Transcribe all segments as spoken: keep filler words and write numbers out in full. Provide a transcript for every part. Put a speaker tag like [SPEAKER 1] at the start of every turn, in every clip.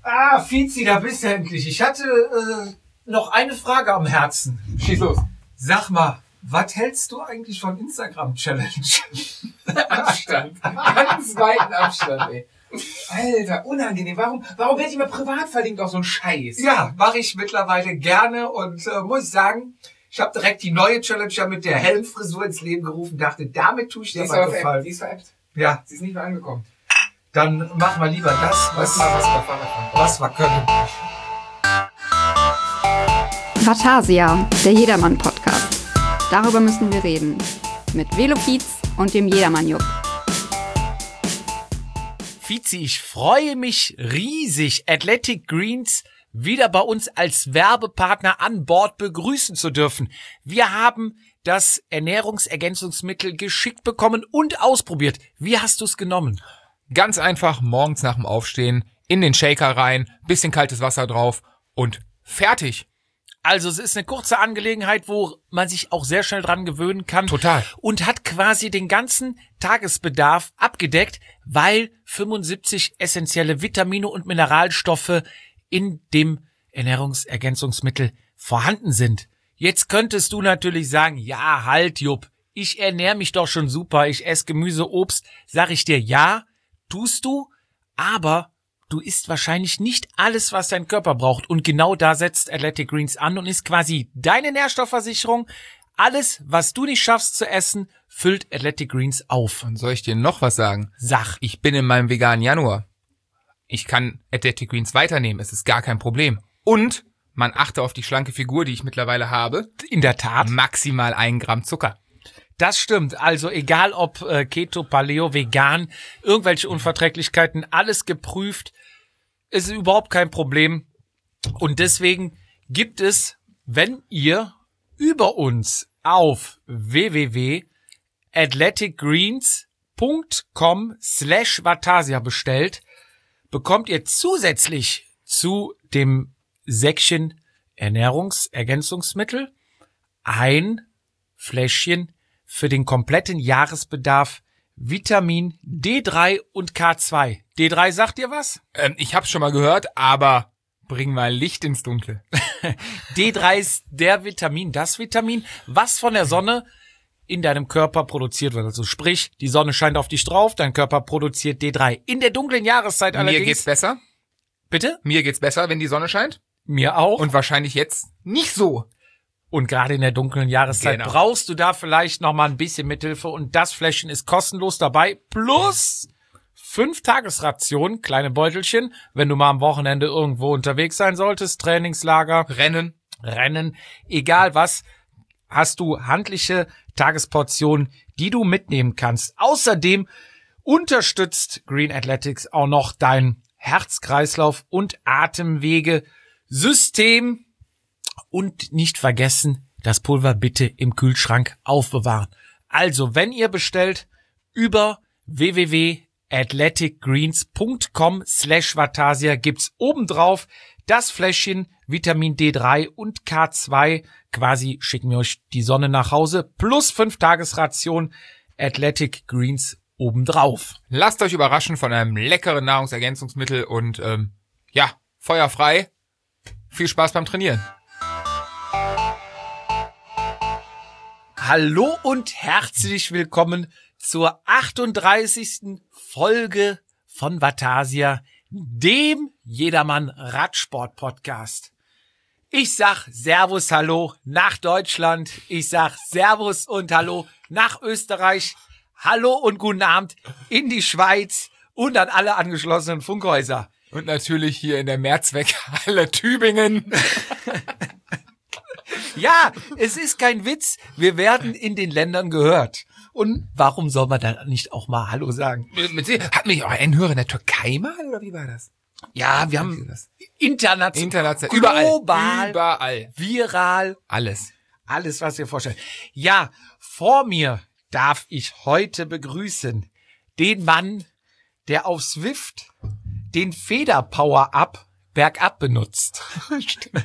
[SPEAKER 1] Ah, Fizi, da bist du endlich. Ich hatte äh, noch eine Frage am Herzen.
[SPEAKER 2] Schieß los.
[SPEAKER 1] Sag mal, was hältst du eigentlich von Instagram-Challenge?
[SPEAKER 2] Abstand. Ganz weiten Abstand, ey. Alter, unangenehm. Warum, warum werde ich mal privat verlinkt auf so einen Scheiß?
[SPEAKER 1] Ja, mache ich mittlerweile gerne und äh, muss sagen, ich habe direkt die neue Challenge ja mit der Helmfrisur ins Leben gerufen. Dachte, damit tue ich dir mal gefallen.
[SPEAKER 2] Die ist veräppt.
[SPEAKER 1] Ja.
[SPEAKER 2] Sie ist nicht mehr angekommen.
[SPEAKER 1] Dann machen wir lieber das, was, was, was wir können.
[SPEAKER 3] Vatasia, der Jedermann-Podcast. Darüber müssen wir reden. Mit Velofiz und dem Jedermann-Jupp.
[SPEAKER 4] Fizi, ich freue mich riesig, Athletic Greens wieder bei uns als Werbepartner an Bord begrüßen zu dürfen. Wir haben das Ernährungsergänzungsmittel geschickt bekommen und ausprobiert. Wie hast du es genommen?
[SPEAKER 2] Ganz einfach morgens nach dem Aufstehen in den Shaker rein, bisschen kaltes Wasser drauf und fertig.
[SPEAKER 4] Also es ist eine kurze Angelegenheit, wo man sich auch sehr schnell dran gewöhnen kann.
[SPEAKER 2] Total.
[SPEAKER 4] Und hat quasi den ganzen Tagesbedarf abgedeckt, weil fünfundsiebzig essentielle Vitamine und Mineralstoffe in dem Ernährungsergänzungsmittel vorhanden sind. Jetzt könntest du natürlich sagen, ja, halt, Jupp, ich ernähre mich doch schon super, ich esse Gemüse, Obst. Sag ich dir, ja, tust du, aber du isst wahrscheinlich nicht alles, was dein Körper braucht. Und genau da setzt Athletic Greens an und ist quasi deine Nährstoffversicherung. Alles, was du nicht schaffst zu essen, füllt Athletic Greens auf.
[SPEAKER 2] Und soll ich dir noch was sagen?
[SPEAKER 4] Sag.
[SPEAKER 2] Ich bin in meinem veganen Januar. Ich kann Athletic Greens weiternehmen, es ist gar kein Problem. Und man achte auf die schlanke Figur, die ich mittlerweile habe.
[SPEAKER 4] In der Tat.
[SPEAKER 2] Maximal ein Gramm Zucker.
[SPEAKER 4] Das stimmt. Also egal ob äh, Keto, Paleo, Vegan, irgendwelche Unverträglichkeiten, alles geprüft. Ist überhaupt kein Problem. Und deswegen gibt es, wenn ihr über uns auf w w w punkt athletic greens punkt com slash vatasia bestellt, bekommt ihr zusätzlich zu dem Säckchen Ernährungsergänzungsmittel ein Fläschchen für den kompletten Jahresbedarf Vitamin D drei und K zwei. D drei sagt dir was?
[SPEAKER 2] Ähm, ich hab's schon mal gehört, aber bring mal Licht ins Dunkle.
[SPEAKER 4] D drei ist der Vitamin, das Vitamin, was von der Sonne in deinem Körper produziert wird. Also sprich, die Sonne scheint auf dich drauf, dein Körper produziert D drei. In der dunklen Jahreszeit allerdings...
[SPEAKER 2] Mir geht's besser.
[SPEAKER 4] Bitte?
[SPEAKER 2] Mir geht's besser, wenn die Sonne scheint.
[SPEAKER 4] Mir auch.
[SPEAKER 2] Und wahrscheinlich jetzt nicht so.
[SPEAKER 4] Und gerade in der dunklen Jahreszeit
[SPEAKER 2] genau.
[SPEAKER 4] brauchst du da vielleicht noch mal ein bisschen Mithilfe. Und das Fläschchen ist kostenlos dabei. Plus fünf Tagesrationen, kleine Beutelchen, wenn du mal am Wochenende irgendwo unterwegs sein solltest. Trainingslager,
[SPEAKER 2] Rennen.
[SPEAKER 4] Rennen, egal was, hast du handliche Tagesportionen, die du mitnehmen kannst. Außerdem unterstützt Green Athletics auch noch dein Herz-Kreislauf- und Atemwege-System. Und nicht vergessen, das Pulver bitte im Kühlschrank aufbewahren. Also, wenn ihr bestellt, über w w w punkt athletic greens punkt com slash vatasia gibt's obendrauf das Fläschchen Vitamin D drei und K zwei. Quasi schicken wir euch die Sonne nach Hause plus fünf Tagesration Athletic Greens obendrauf.
[SPEAKER 2] Lasst euch überraschen von einem leckeren Nahrungsergänzungsmittel und ähm, ja, feuerfrei. Viel Spaß beim Trainieren.
[SPEAKER 4] Hallo und herzlich willkommen zur achtunddreißigsten Folge von Vatasia, dem Jedermann Radsport Podcast. Ich sag Servus, Hallo nach Deutschland. Ich sag Servus und Hallo nach Österreich. Hallo und guten Abend in die Schweiz und an alle angeschlossenen Funkhäuser.
[SPEAKER 2] Und natürlich hier in der Mehrzweckhalle Tübingen.
[SPEAKER 4] Ja, es ist kein Witz. Wir werden in den Ländern gehört. Und warum soll man dann nicht auch mal Hallo sagen?
[SPEAKER 2] Mit Sie, hat mich auch ein Hörer in der Türkei mal, oder wie war das?
[SPEAKER 4] Ja, wir haben international,
[SPEAKER 2] International,
[SPEAKER 4] global,
[SPEAKER 2] überall, überall,
[SPEAKER 4] viral,
[SPEAKER 2] alles.
[SPEAKER 4] Alles, was ihr vorstellt. Ja, vor mir darf ich heute begrüßen den Mann, der auf Zwift den Feder-Power-Up bergab benutzt.
[SPEAKER 2] Stimmt.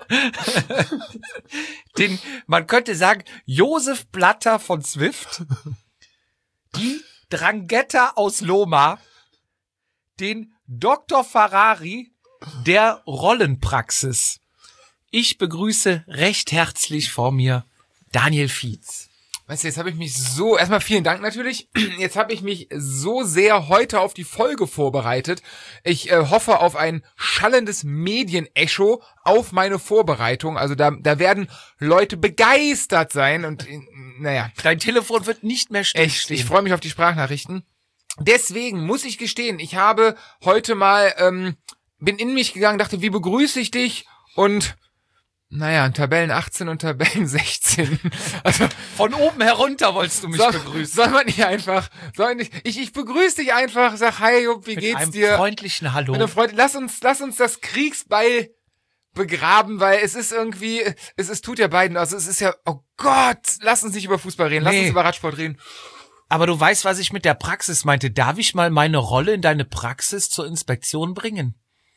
[SPEAKER 4] Den, man könnte sagen, Josef Blatter von Zwift, die Drangheta aus Loma, den Doktor Ferrari der Rollenpraxis. Ich begrüße recht herzlich vor mir Daniel Fietz.
[SPEAKER 2] Weißt du, jetzt habe ich mich so, erstmal vielen Dank natürlich, jetzt habe ich mich so sehr heute auf die Folge vorbereitet. Ich äh, hoffe auf ein schallendes Medienecho auf meine Vorbereitung. Also da, da werden Leute begeistert sein und äh, naja.
[SPEAKER 4] Dein Telefon wird nicht mehr stehen.
[SPEAKER 2] Echt, ich freue mich auf die Sprachnachrichten. Deswegen muss ich gestehen, ich habe heute mal, ähm, bin in mich gegangen, dachte, wie begrüße ich dich? Und naja, Tabellen achtzehn und Tabellen sechzehn. Also
[SPEAKER 4] von oben herunter wolltest du mich
[SPEAKER 2] soll,
[SPEAKER 4] begrüßen.
[SPEAKER 2] Soll man nicht einfach, soll nicht, ich, ich begrüße dich einfach, sag hi, Jupp, wie
[SPEAKER 4] Mit
[SPEAKER 2] geht's
[SPEAKER 4] einem
[SPEAKER 2] dir?
[SPEAKER 4] freundlichen Hallo.
[SPEAKER 2] Mit einem Freund, lass uns, lass uns das Kriegsbeil begraben, weil es ist irgendwie, es, es tut ja beiden, also es ist ja, oh Gott, lass uns nicht über Fußball reden, lass
[SPEAKER 4] Nee.
[SPEAKER 2] uns über Radsport reden.
[SPEAKER 4] Aber du weißt, was ich mit der Praxis meinte. Darf ich mal meine Rolle in deine Praxis zur Inspektion bringen?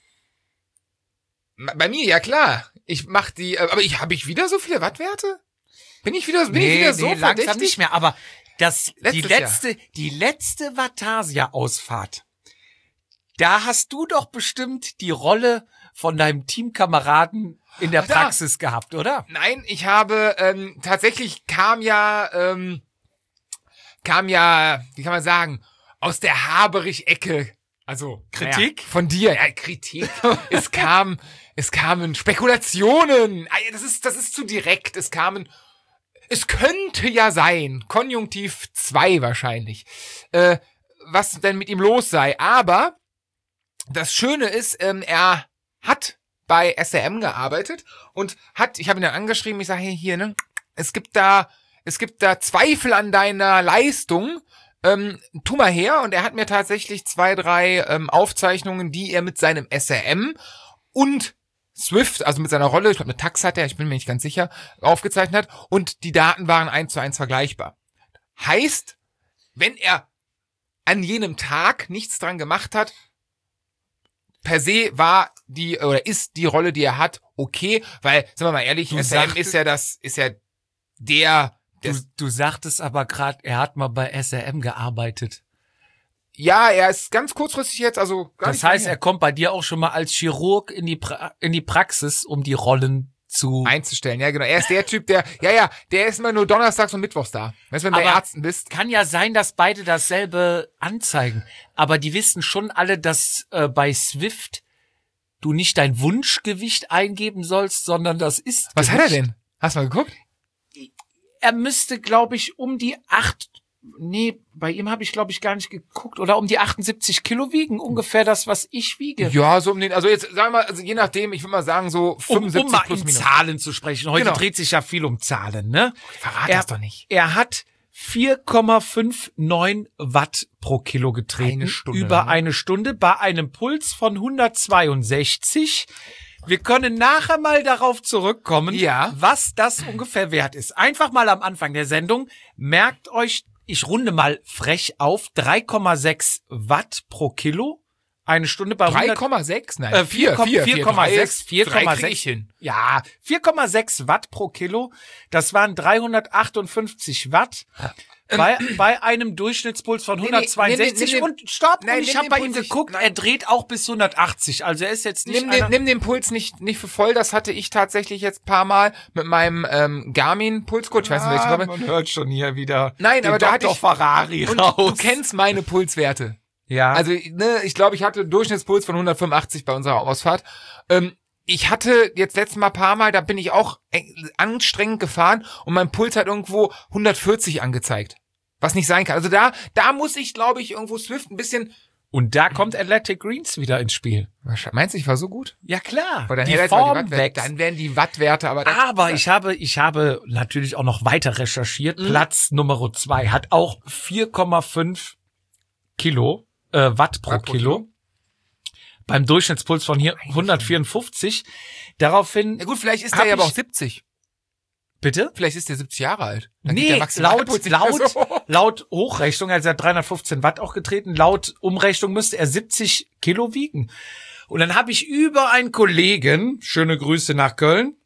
[SPEAKER 2] Bei mir, ja klar. Ich mach die, aber ich habe ich wieder so viele Wattwerte? Bin ich wieder, bin ich wieder so
[SPEAKER 4] nee, langsam
[SPEAKER 2] verdächtig?
[SPEAKER 4] nicht mehr. Aber das, die
[SPEAKER 2] Letztes
[SPEAKER 4] letzte, die letzte Vatasia-Ausfahrt, da hast du doch bestimmt die Rolle von deinem Teamkameraden in der
[SPEAKER 2] Ach, da.
[SPEAKER 4] Praxis gehabt, oder?
[SPEAKER 2] Nein, ich habe, ähm, tatsächlich kam ja, ähm, kam ja, wie kann man sagen, aus der Haberich-Ecke. Also
[SPEAKER 4] Kritik?
[SPEAKER 2] Naja, von dir, ja, Kritik. es kam, es kamen Spekulationen. Ah, Das ist, das ist zu direkt. Es kamen, es könnte ja sein, Konjunktiv zwei wahrscheinlich, äh, was denn mit ihm los sei. Aber das Schöne ist, ähm, er hat bei S R M gearbeitet und hat, ich habe ihn dann angeschrieben, ich sage, hey, hier, ne, es gibt da, es gibt da Zweifel an deiner Leistung. Ähm, tu mal her, und er hat mir tatsächlich zwei, drei ähm, Aufzeichnungen, die er mit seinem S R M und Swift, also mit seiner Rolle, ich glaube eine Tax hat er, ich bin mir nicht ganz sicher, aufgezeichnet hat, und die Daten waren eins zu eins vergleichbar. Heißt, wenn er an jenem Tag nichts dran gemacht hat, per se war die, oder ist die Rolle, die er hat, okay, weil, sagen wir mal ehrlich,
[SPEAKER 4] Du
[SPEAKER 2] S R M
[SPEAKER 4] sagte-
[SPEAKER 2] ist ja das, ist ja der,
[SPEAKER 4] Du,
[SPEAKER 2] das,
[SPEAKER 4] du sagtest aber gerade, er hat mal bei S R M gearbeitet.
[SPEAKER 2] ja, er ist ganz kurzfristig jetzt, also gar
[SPEAKER 4] Das
[SPEAKER 2] nicht
[SPEAKER 4] heißt,
[SPEAKER 2] lange
[SPEAKER 4] er kommt bei dir auch schon mal als Chirurg in die pra in die Praxis, um die Rollen zu...
[SPEAKER 2] einzustellen. Ja, genau. Er ist der Typ, der, ja, ja, der ist immer nur donnerstags und mittwochs da. Weißt du, wenn du bei
[SPEAKER 4] Aber-
[SPEAKER 2] Ärzten bist.
[SPEAKER 4] Kann ja sein, dass beide dasselbe anzeigen. Aber die wissen schon alle, dass äh, bei Swift du nicht dein Wunschgewicht eingeben sollst, sondern das ist
[SPEAKER 2] Was hat er denn? Hast du mal geguckt?
[SPEAKER 4] Er müsste, glaube ich, um die acht... Nee, bei ihm habe ich, glaube ich, gar nicht geguckt. Oder um die achtundsiebzig Kilo wiegen. Ungefähr das, was ich wiege.
[SPEAKER 2] Ja, so um den, also jetzt, sagen wir mal, also je nachdem, ich würde mal sagen, so
[SPEAKER 4] Um,
[SPEAKER 2] fünfundsiebzig
[SPEAKER 4] um mal
[SPEAKER 2] plus
[SPEAKER 4] in
[SPEAKER 2] minus.
[SPEAKER 4] Zahlen zu sprechen. Heute
[SPEAKER 2] Genau.
[SPEAKER 4] dreht sich ja viel um Zahlen, ne?
[SPEAKER 2] Verrat
[SPEAKER 4] er,
[SPEAKER 2] das doch nicht.
[SPEAKER 4] Er hat vier Komma neunundfünfzig Watt pro Kilo getreten.
[SPEAKER 2] Eine Stunde,
[SPEAKER 4] Über
[SPEAKER 2] ne?
[SPEAKER 4] eine Stunde bei einem Puls von hundertzweiundsechzig. Wir können nachher mal darauf zurückkommen,
[SPEAKER 2] Ja.
[SPEAKER 4] was das ungefähr wert ist. Einfach mal am Anfang der Sendung. Merkt euch, ich runde mal frech auf, drei Komma sechs Watt pro Kilo. Eine Stunde bei
[SPEAKER 2] drei
[SPEAKER 4] hundert
[SPEAKER 2] Komma sechs? Nein,
[SPEAKER 4] Äh,
[SPEAKER 2] vier,
[SPEAKER 4] vier,
[SPEAKER 2] vier,
[SPEAKER 4] vier Komma sechs,
[SPEAKER 2] drei
[SPEAKER 4] vier Komma
[SPEAKER 2] krieg
[SPEAKER 4] sechs.
[SPEAKER 2] ich hin.
[SPEAKER 4] Ja, vier Komma sechs Watt pro Kilo. Das waren dreihundertachtundfünfzig Watt. Bei, bei einem Durchschnittspuls von
[SPEAKER 2] nee,
[SPEAKER 4] hundertzweiundsechzig.
[SPEAKER 2] nimm den-
[SPEAKER 4] Und stopp,
[SPEAKER 2] nein,
[SPEAKER 4] und ich
[SPEAKER 2] nimm
[SPEAKER 4] habe
[SPEAKER 2] den
[SPEAKER 4] bei
[SPEAKER 2] Puls
[SPEAKER 4] ihm
[SPEAKER 2] nicht.
[SPEAKER 4] geguckt,
[SPEAKER 2] Nein.
[SPEAKER 4] er dreht auch bis hundertachtzig. Also er ist jetzt nicht
[SPEAKER 2] Nimm den,
[SPEAKER 4] einer,
[SPEAKER 2] nimm den Puls nicht, nicht für voll, das hatte ich tatsächlich jetzt paar Mal mit meinem ähm, Garmin Pulscode, ich weiß nicht, welches
[SPEAKER 4] ah,
[SPEAKER 2] Programm.
[SPEAKER 4] man hört schon hier wieder
[SPEAKER 2] Nein,
[SPEAKER 4] den
[SPEAKER 2] aber da hatte
[SPEAKER 4] Doktor
[SPEAKER 2] ich-
[SPEAKER 4] Ferrari
[SPEAKER 2] Und
[SPEAKER 4] raus.
[SPEAKER 2] du kennst meine Pulswerte.
[SPEAKER 4] ja.
[SPEAKER 2] Also, ne, ich glaube, ich hatte Durchschnittspuls von hundertfünfundachtzig bei unserer Ausfahrt. Ähm, ich hatte jetzt letztes Mal paar Mal, da bin ich auch anstrengend gefahren und mein Puls hat irgendwo hundertvierzig angezeigt. Was nicht sein kann. Also da, da muss ich, glaube ich, irgendwo Swift ein bisschen...
[SPEAKER 4] Und da kommt Athletic Greens wieder ins Spiel.
[SPEAKER 2] Meinst du, ich war so gut?
[SPEAKER 4] Ja klar,
[SPEAKER 2] Weil dann
[SPEAKER 4] die
[SPEAKER 2] hätte er jetzt mal
[SPEAKER 4] Form
[SPEAKER 2] Wattwerte-
[SPEAKER 4] wächst.
[SPEAKER 2] Dann wären die Wattwerte, aber... Das,
[SPEAKER 4] Aber ich habe, ich habe natürlich auch noch weiter recherchiert.
[SPEAKER 2] Mhm.
[SPEAKER 4] Platz Nummer zwei hat auch vier Komma fünf Kilo, äh, Watt pro,
[SPEAKER 2] Watt pro
[SPEAKER 4] Kilo.
[SPEAKER 2] Kilo.
[SPEAKER 4] Beim Durchschnittspuls von hier hundertvierundfünfzig. Daraufhin,
[SPEAKER 2] ja gut, vielleicht ist
[SPEAKER 4] Hab
[SPEAKER 2] der ja aber
[SPEAKER 4] ich-
[SPEAKER 2] auch siebzig.
[SPEAKER 4] bitte?
[SPEAKER 2] Vielleicht ist der siebzig Jahre alt. Dann geht
[SPEAKER 4] Nee,
[SPEAKER 2] der Maximalpuls
[SPEAKER 4] laut,
[SPEAKER 2] nicht mehr
[SPEAKER 4] laut,
[SPEAKER 2] so.
[SPEAKER 4] laut Hochrechnung, also er hat dreihundertfünfzehn Watt auch getreten, laut Umrechnung müsste er siebzig Kilo wiegen. Und dann habe ich über einen Kollegen, schöne Grüße nach Köln,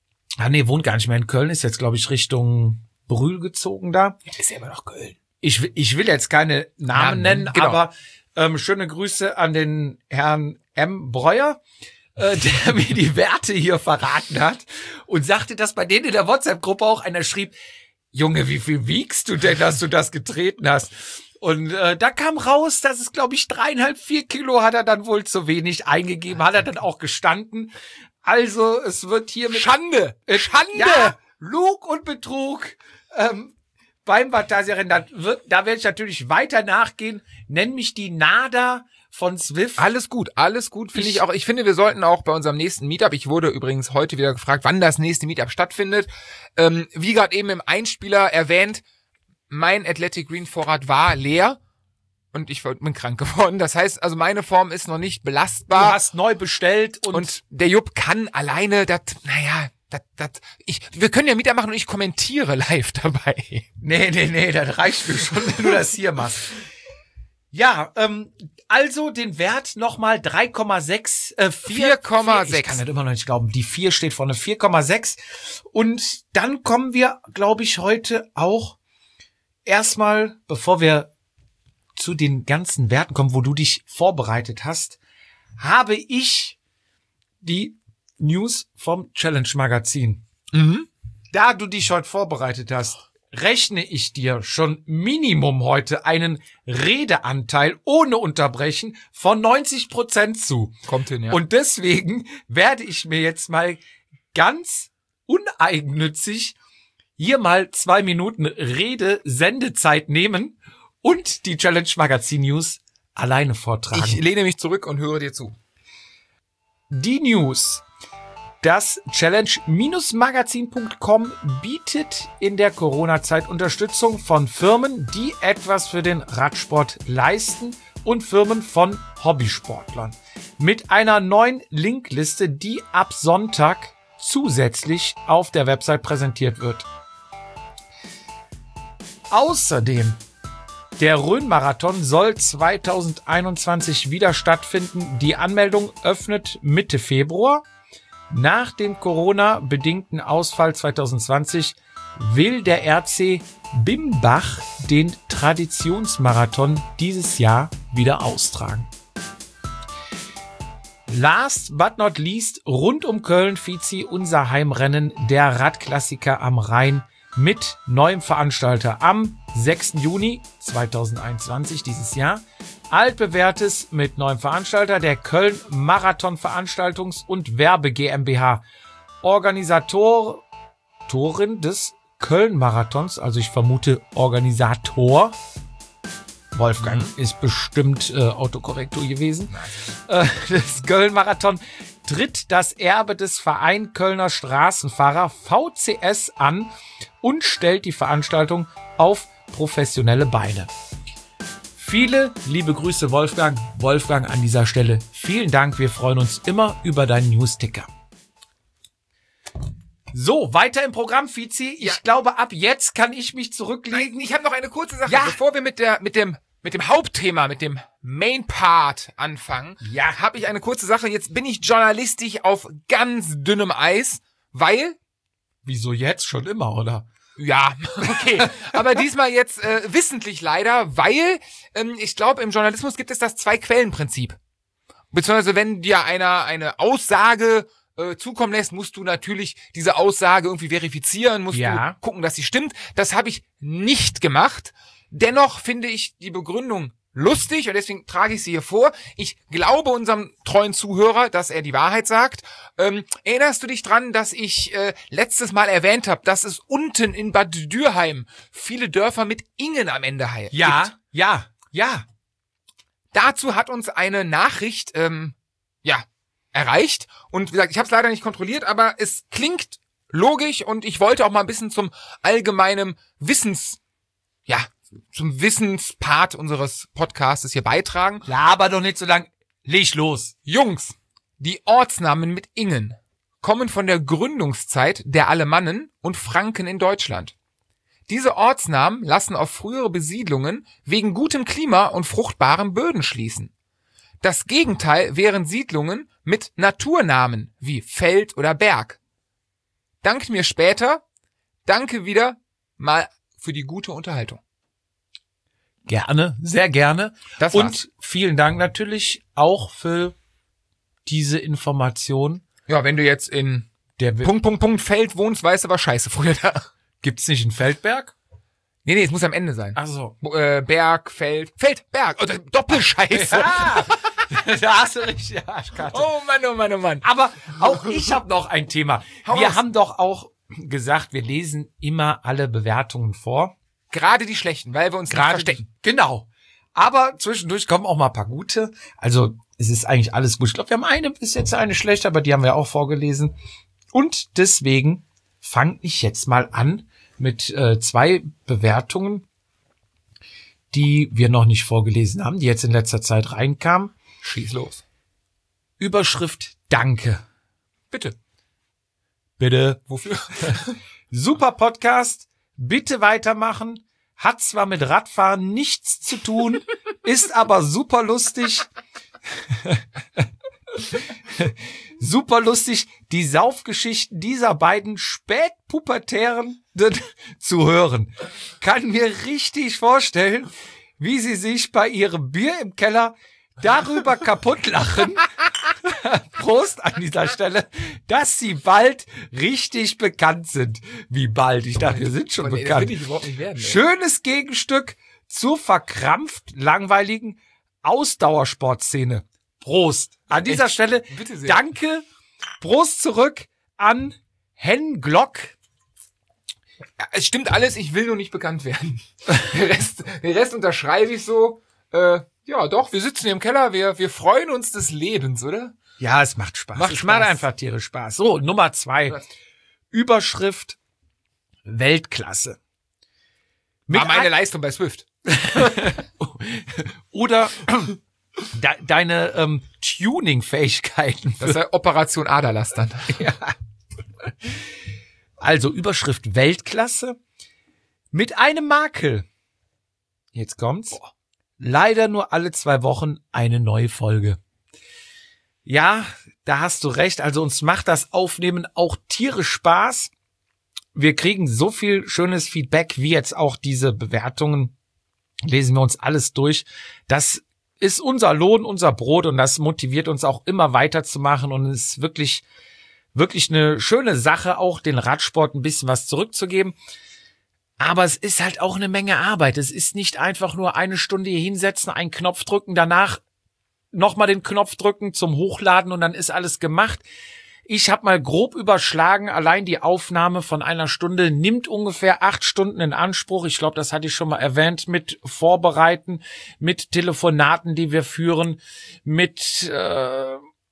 [SPEAKER 4] ah nee, wohnt gar nicht mehr in Köln, ist jetzt glaube ich Richtung Brühl gezogen da.
[SPEAKER 2] Ist ja immer noch Köln.
[SPEAKER 4] Ich, will- ich will jetzt keine Namen
[SPEAKER 2] Namen
[SPEAKER 4] nennen,
[SPEAKER 2] nennen, genau.
[SPEAKER 4] aber ähm, schöne Grüße an den Herrn M. Breuer, äh, der mir die Werte hier verraten hat und sagte, dass bei denen in der WhatsApp-Gruppe auch einer schrieb, Junge, wie viel wiegst du denn, dass du das getreten hast? Und äh, da kam raus, dass es, glaube ich, dreieinhalb, vier Kilo hat er dann wohl zu wenig eingegeben, hat er dann auch gestanden. Also es wird hier mit
[SPEAKER 2] Schande!
[SPEAKER 4] Äh,
[SPEAKER 2] Schande!
[SPEAKER 4] Ja, Lug und Betrug ähm, beim Vatasia-Rennen. Da, wird, da werde ich natürlich weiter nachgehen. Nenn mich die Nada von Zwift.
[SPEAKER 2] Alles gut, alles gut, finde ich, ich auch. Ich finde, wir sollten auch bei unserem nächsten Meetup, ich wurde übrigens heute wieder gefragt, wann das nächste Meetup stattfindet. Ähm, wie gerade eben im Einspieler erwähnt, mein Athletic Green Vorrat war leer und ich bin krank geworden. Das heißt, also meine Form ist noch nicht belastbar.
[SPEAKER 4] Du hast neu bestellt und,
[SPEAKER 2] und der Jupp kann alleine, das, naja, das, das, ich, wir können ja Meetup machen und ich kommentiere live dabei.
[SPEAKER 4] Nee, nee, nee, das reicht mir schon, wenn du das hier machst. Ja, ähm, also den Wert nochmal drei Komma sechs, äh, vier Komma sechs. Ich kann das immer noch nicht glauben. Die vier steht vorne, vier Komma sechs. Und dann kommen wir, glaube ich, heute auch erstmal, bevor wir zu den ganzen Werten kommen, wo du dich vorbereitet hast, habe ich die News vom Challenge Magazin.
[SPEAKER 2] Mhm.
[SPEAKER 4] Da du dich heute vorbereitet hast, rechne ich dir schon Minimum heute einen Redeanteil ohne Unterbrechen von neunzig Prozent zu.
[SPEAKER 2] Kommt hin, ja.
[SPEAKER 4] Und deswegen werde ich mir jetzt mal ganz uneigennützig hier mal zwei Minuten Rede-Sendezeit nehmen und die Challenge Magazin News alleine vortragen.
[SPEAKER 2] Ich lehne mich zurück und höre dir zu.
[SPEAKER 4] Die News. Das Challenge Magazin Punkt com bietet in der Corona-Zeit Unterstützung von Firmen, die etwas für den Radsport leisten und Firmen von Hobbysportlern. Mit einer neuen Linkliste, die ab Sonntag zusätzlich auf der Website präsentiert wird. Außerdem, der Rhön-Marathon soll zweitausendeinundzwanzig wieder stattfinden. Die Anmeldung öffnet Mitte Februar. Nach dem Corona-bedingten Ausfall zweitausendzwanzig will der R C Bimbach den Traditionsmarathon dieses Jahr wieder austragen. Last but not least, rund um Köln, Vizi, unser Heimrennen, der Radklassiker am Rhein mit neuem Veranstalter am sechsten Juni zweitausendeinundzwanzig dieses Jahr. Altbewährtes mit neuem Veranstalter, der Köln Marathon Veranstaltungs- und Werbe GmbH. Organisatorin des Köln Marathons, also ich vermute Organisator. Wolfgang mhm. ist bestimmt äh, Autokorrektur gewesen. Äh, das Köln Marathon tritt das Erbe des Verein Kölner Straßenfahrer V C S an und stellt die Veranstaltung auf professionelle Beine. Viele liebe Grüße, Wolfgang. Wolfgang, an dieser Stelle vielen Dank. Wir freuen uns immer über deinen Newsticker. So, weiter im Programm, Vizi. Ich ja. glaube, ab jetzt kann ich mich zurücklegen.
[SPEAKER 2] Nein, ich habe noch eine kurze Sache,
[SPEAKER 4] ja.
[SPEAKER 2] bevor wir mit der mit dem mit dem Hauptthema, mit dem Main Part anfangen.
[SPEAKER 4] Ja,
[SPEAKER 2] habe ich eine kurze Sache. Jetzt bin ich journalistisch auf ganz dünnem Eis, weil
[SPEAKER 4] wieso jetzt schon immer, oder?
[SPEAKER 2] Ja, okay. Aber diesmal jetzt äh, wissentlich leider, weil ähm, ich glaube, im Journalismus gibt es das Zwei-Quellen-Prinzip. Beziehungsweise wenn dir einer eine Aussage äh, zukommen lässt, musst du natürlich diese Aussage irgendwie verifizieren, musst
[SPEAKER 4] ja.
[SPEAKER 2] du gucken, dass sie stimmt. Das habe ich nicht gemacht. Dennoch finde ich die Begründung lustig und deswegen trage ich sie hier vor. Ich glaube unserem treuen Zuhörer, dass er die Wahrheit sagt. Ähm, erinnerst du dich dran, dass ich äh, letztes Mal erwähnt habe, dass es unten in Bad Dürheim viele Dörfer mit Ingen am Ende gibt?
[SPEAKER 4] Ja, ja, ja.
[SPEAKER 2] Dazu hat uns eine Nachricht ähm, ja erreicht und wie gesagt, ich habe es leider nicht kontrolliert, aber es klingt logisch und ich wollte auch mal ein bisschen zum allgemeinen Wissens ja zum Wissenspart unseres Podcastes hier beitragen.
[SPEAKER 4] Laber doch nicht so lang. Leg los.
[SPEAKER 2] Jungs, die Ortsnamen mit Ingen kommen von der Gründungszeit der Alemannen und Franken in Deutschland. Diese Ortsnamen lassen auf frühere Besiedlungen wegen gutem Klima und fruchtbaren Böden schließen. Das Gegenteil wären Siedlungen mit Naturnamen wie Feld oder Berg. Dankt mir später. Danke wieder mal für die gute Unterhaltung.
[SPEAKER 4] Gerne, sehr gerne.
[SPEAKER 2] Das
[SPEAKER 4] und
[SPEAKER 2] war's.
[SPEAKER 4] vielen Dank natürlich auch für diese Information.
[SPEAKER 2] Ja, wenn du jetzt in
[SPEAKER 4] Der
[SPEAKER 2] Punkt, Punkt, Punkt Feld wohnst, weißt du, war scheiße früher da.
[SPEAKER 4] Gibt's nicht einen Feldberg?
[SPEAKER 2] Nee, nee, es muss am Ende sein.
[SPEAKER 4] Ach so.
[SPEAKER 2] Bo- Äh, Berg, Feld, Feld, Berg. Oder Doppelscheiße.
[SPEAKER 4] Ja, da hast du richtig Arschkarte.
[SPEAKER 2] Oh Mann, oh Mann, oh Mann.
[SPEAKER 4] Aber auch ich habe noch ein Thema.
[SPEAKER 2] Hau
[SPEAKER 4] Wir
[SPEAKER 2] raus.
[SPEAKER 4] haben doch auch gesagt, wir lesen immer alle Bewertungen vor.
[SPEAKER 2] Gerade die schlechten, weil wir uns nicht
[SPEAKER 4] Gerade
[SPEAKER 2] verstecken.
[SPEAKER 4] Genau. Aber zwischendurch kommen auch mal ein paar gute. Also es ist eigentlich alles gut. Ich glaube, wir haben eine bis jetzt eine schlechte, aber die haben wir auch vorgelesen. Und deswegen fange ich jetzt mal an mit äh, zwei Bewertungen, die wir noch nicht vorgelesen haben, die jetzt in letzter Zeit reinkamen.
[SPEAKER 2] Schieß los.
[SPEAKER 4] Überschrift Danke.
[SPEAKER 2] Bitte.
[SPEAKER 4] Bitte.
[SPEAKER 2] Wofür?
[SPEAKER 4] Super Podcast. Bitte weitermachen. Hat zwar mit Radfahren nichts zu tun, ist aber super lustig. Super lustig, die Saufgeschichten dieser beiden Spätpubertären zu hören. Kann mir richtig vorstellen, wie sie sich bei ihrem Bier im Keller darüber kaputt lachen. Prost an dieser Stelle, dass sie bald richtig bekannt sind. Wie bald? Ich dachte, wir sind schon
[SPEAKER 2] Nee, das
[SPEAKER 4] bekannt.
[SPEAKER 2] will ich überhaupt nicht werden, ey.
[SPEAKER 4] Schönes Gegenstück zur verkrampft langweiligen Ausdauersportszene. Prost. An dieser
[SPEAKER 2] Echt?
[SPEAKER 4] Stelle
[SPEAKER 2] Bitte sehr.
[SPEAKER 4] danke. Prost zurück an Hen Glock.
[SPEAKER 2] Ja, es stimmt alles, ich will nur nicht bekannt werden. Den Rest, den Rest unterschreibe ich so. Äh, ja, doch, wir sitzen hier im Keller, wir, wir freuen uns des Lebens, oder?
[SPEAKER 4] Ja, es macht Spaß.
[SPEAKER 2] Macht
[SPEAKER 4] es
[SPEAKER 2] Spaß.
[SPEAKER 4] macht einfach tierisch Spaß. So, Nummer zwei.
[SPEAKER 2] Was?
[SPEAKER 4] Überschrift Weltklasse. Mit
[SPEAKER 2] War meine
[SPEAKER 4] ein-
[SPEAKER 2] Leistung bei Swift.
[SPEAKER 4] Oder de deine ähm, Tuning-Fähigkeiten.
[SPEAKER 2] Das sei Operation Aderlass dann.
[SPEAKER 4] Also Überschrift Weltklasse mit einem Makel. Jetzt kommt's. Leider nur alle zwei Wochen eine neue Folge. Ja, da hast du recht. Also uns macht das Aufnehmen auch tierisch Spaß. Wir kriegen so viel schönes Feedback, wie jetzt auch diese Bewertungen. Lesen wir uns alles durch. Das ist unser Lohn, unser Brot und das motiviert uns auch immer weiterzumachen und es ist wirklich, wirklich eine schöne Sache, auch den Radsport ein bisschen was zurückzugeben. Aber es ist halt auch eine Menge Arbeit. Es ist nicht einfach nur eine Stunde hier hinsetzen, einen Knopf drücken, danach nochmal den Knopf drücken zum Hochladen und dann ist alles gemacht. Ich habe mal grob überschlagen, allein die Aufnahme von einer Stunde nimmt ungefähr acht Stunden in Anspruch. Ich glaube, das hatte ich schon mal erwähnt, mit Vorbereiten, mit Telefonaten, die wir führen, mit äh,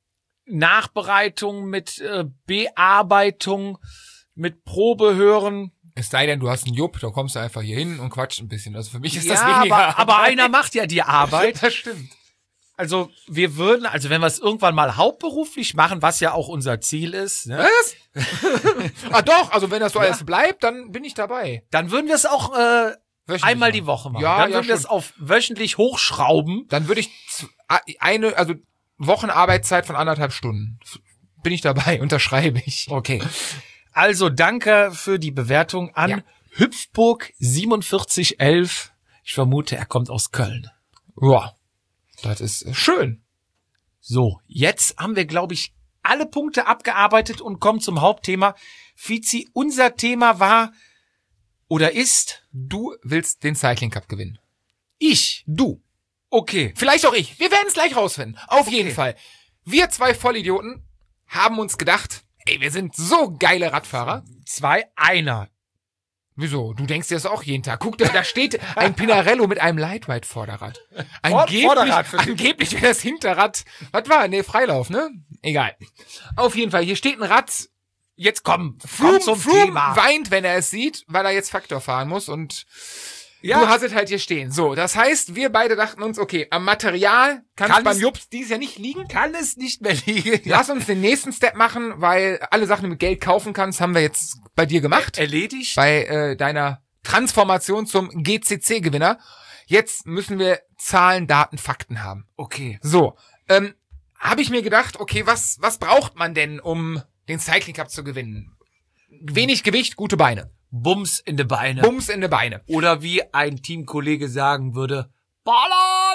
[SPEAKER 4] Nachbereitung, mit äh, Bearbeitung, mit Probehören.
[SPEAKER 2] Es sei denn, du hast einen Jupp, da kommst du einfach hier hin und quatscht ein bisschen. Also für mich ist das
[SPEAKER 4] Ja,
[SPEAKER 2] weniger.
[SPEAKER 4] aber, aber einer macht ja die Arbeit.
[SPEAKER 2] Das stimmt.
[SPEAKER 4] Also wir würden, also wenn wir es irgendwann mal hauptberuflich machen, was ja auch unser Ziel ist, ne,
[SPEAKER 2] Was? Ah doch, also wenn das so alles bleibt, dann bin ich dabei.
[SPEAKER 4] dann würden wir es auch äh,
[SPEAKER 2] Wöchentlich
[SPEAKER 4] einmal
[SPEAKER 2] machen.
[SPEAKER 4] die Woche machen.
[SPEAKER 2] Ja,
[SPEAKER 4] dann
[SPEAKER 2] ja,
[SPEAKER 4] würden wir es
[SPEAKER 2] stimmt.
[SPEAKER 4] auf wöchentlich hochschrauben.
[SPEAKER 2] Dann würde ich z- eine, also Wochenarbeitszeit von anderthalb Stunden. Bin ich dabei, unterschreibe ich.
[SPEAKER 4] Okay. Also danke für die Bewertung an
[SPEAKER 2] Ja.
[SPEAKER 4] Hüpfburg siebenundvierzig elf. Ich vermute, er kommt aus Köln.
[SPEAKER 2] Ja, das ist schön.
[SPEAKER 4] So, jetzt haben wir, glaube ich, alle Punkte abgearbeitet und kommen zum Hauptthema. Fizi, unser Thema war oder ist
[SPEAKER 2] Du willst den Cycling Cup gewinnen.
[SPEAKER 4] ich.
[SPEAKER 2] Du.
[SPEAKER 4] Okay.
[SPEAKER 2] Vielleicht auch ich. Wir werden es gleich rausfinden. Auf jeden Fall. Wir zwei Vollidioten haben uns gedacht, ey, wir sind so geile Radfahrer.
[SPEAKER 4] Zwei, einer.
[SPEAKER 2] Wieso? Du denkst dir das auch jeden Tag. Guck, da, da steht ein Pinarello mit einem Lightweight-Vorderrad. Angeblich,
[SPEAKER 4] Vorderrad für dich.
[SPEAKER 2] angeblich wäre das Hinterrad, was war? Nee, Freilauf, ne? Egal. Auf jeden Fall, hier steht ein Rad.
[SPEAKER 4] Jetzt komm,
[SPEAKER 2] Froome,
[SPEAKER 4] komm zum
[SPEAKER 2] Froome
[SPEAKER 4] Thema.
[SPEAKER 2] weint, wenn er es sieht, weil er jetzt Faktor fahren muss und
[SPEAKER 4] Ja.
[SPEAKER 2] du hast es halt hier stehen. So, das heißt, wir beide dachten uns, okay, am Material kann es
[SPEAKER 4] Kann
[SPEAKER 2] beim
[SPEAKER 4] es-
[SPEAKER 2] Jups dieses Jahr nicht liegen.
[SPEAKER 4] Kann es nicht mehr liegen.
[SPEAKER 2] Lass uns den nächsten Step machen, weil alle Sachen, die du mit Geld kaufen kannst, haben wir jetzt bei dir gemacht.
[SPEAKER 4] Erledigt.
[SPEAKER 2] Bei äh, deiner Transformation zum G C C-Gewinner. Jetzt müssen wir Zahlen, Daten, Fakten haben.
[SPEAKER 4] Okay.
[SPEAKER 2] So, ähm, habe ich mir gedacht, okay, was was braucht man denn, um den Cycling Cup zu gewinnen? Wenig Gewicht, gute Beine.
[SPEAKER 4] Bums in die Beine.
[SPEAKER 2] Bums in die Beine.
[SPEAKER 4] Oder wie ein Teamkollege sagen würde, ballern!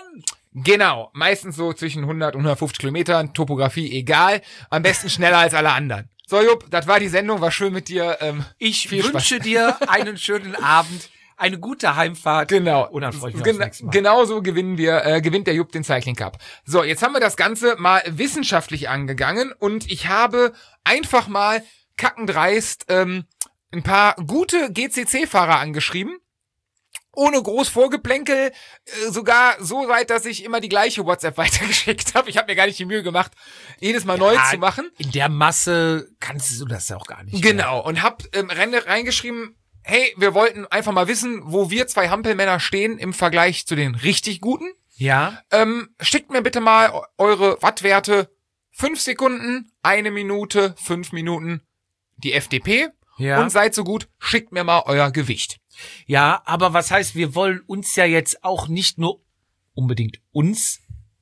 [SPEAKER 2] Genau, meistens so zwischen hundert und hundertfünfzig Kilometern, Topografie egal, am besten schneller als alle anderen. So Jupp, das war die Sendung, war schön mit dir. Ähm,
[SPEAKER 4] ich wünsche Spaß. dir einen schönen Abend, eine gute Heimfahrt.
[SPEAKER 2] Genau.
[SPEAKER 4] Und dann freue ich mich
[SPEAKER 2] Gen-
[SPEAKER 4] aufs nächste Mal.
[SPEAKER 2] Genauso gewinnen wir, äh, gewinnt der Jupp den Cycling Cup. So, jetzt haben wir das Ganze mal wissenschaftlich angegangen und ich habe einfach mal kackendreist ähm, ein paar gute G C C-Fahrer angeschrieben. Ohne groß Vorgeplänkel, äh, sogar so weit, dass ich immer die gleiche WhatsApp weitergeschickt habe. Ich habe mir gar nicht die Mühe gemacht, jedes Mal ja, neu zu machen.
[SPEAKER 4] In der Masse kannst du das ja auch gar nicht.
[SPEAKER 2] Genau,
[SPEAKER 4] mehr.
[SPEAKER 2] und hab ähm, reingeschrieben, hey, wir wollten einfach mal wissen, wo wir zwei Hampelmänner stehen im Vergleich zu den richtig Guten.
[SPEAKER 4] Ja.
[SPEAKER 2] Ähm, schickt mir bitte mal eure Wattwerte. Fünf Sekunden, eine Minute, fünf Minuten, die F D P.
[SPEAKER 4] Ja.
[SPEAKER 2] Und seid so gut, schickt mir mal euer Gewicht.
[SPEAKER 4] Ja, aber was heißt, wir wollen uns ja jetzt auch nicht nur unbedingt uns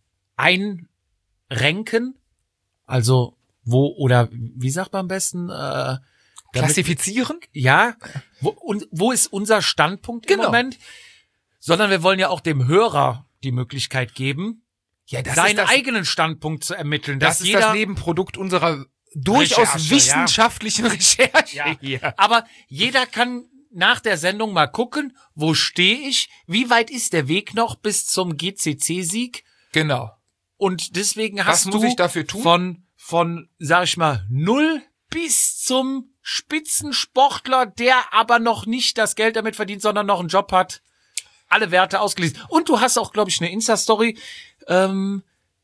[SPEAKER 4] einrenken, also wo, oder wie sagt man am besten? Äh,
[SPEAKER 2] Klassifizieren?
[SPEAKER 4] Ja, wo, und, wo ist unser Standpunkt genau. im Moment? Sondern wir wollen ja auch dem Hörer die Möglichkeit geben,
[SPEAKER 2] ja, das
[SPEAKER 4] seinen
[SPEAKER 2] ist das,
[SPEAKER 4] eigenen Standpunkt zu ermitteln.
[SPEAKER 2] Das
[SPEAKER 4] dass
[SPEAKER 2] ist
[SPEAKER 4] jeder,
[SPEAKER 2] das Nebenprodukt unserer durchaus
[SPEAKER 4] Recherche,
[SPEAKER 2] wissenschaftlichen
[SPEAKER 4] ja.
[SPEAKER 2] Recherche.
[SPEAKER 4] Ja.
[SPEAKER 2] Hier.
[SPEAKER 4] Aber jeder kann nach der Sendung mal gucken, wo stehe ich, wie weit ist der Weg noch bis zum G C C-Sieg.
[SPEAKER 2] Genau.
[SPEAKER 4] Und deswegen
[SPEAKER 2] Was
[SPEAKER 4] hast
[SPEAKER 2] muss
[SPEAKER 4] du
[SPEAKER 2] ich dafür tun?
[SPEAKER 4] von, von, sag ich mal, null bis zum Spitzensportler, der aber noch nicht das Geld damit verdient, sondern noch einen Job hat, alle Werte ausgelesen. Und du hast auch, glaube ich, eine Insta-Story ähm,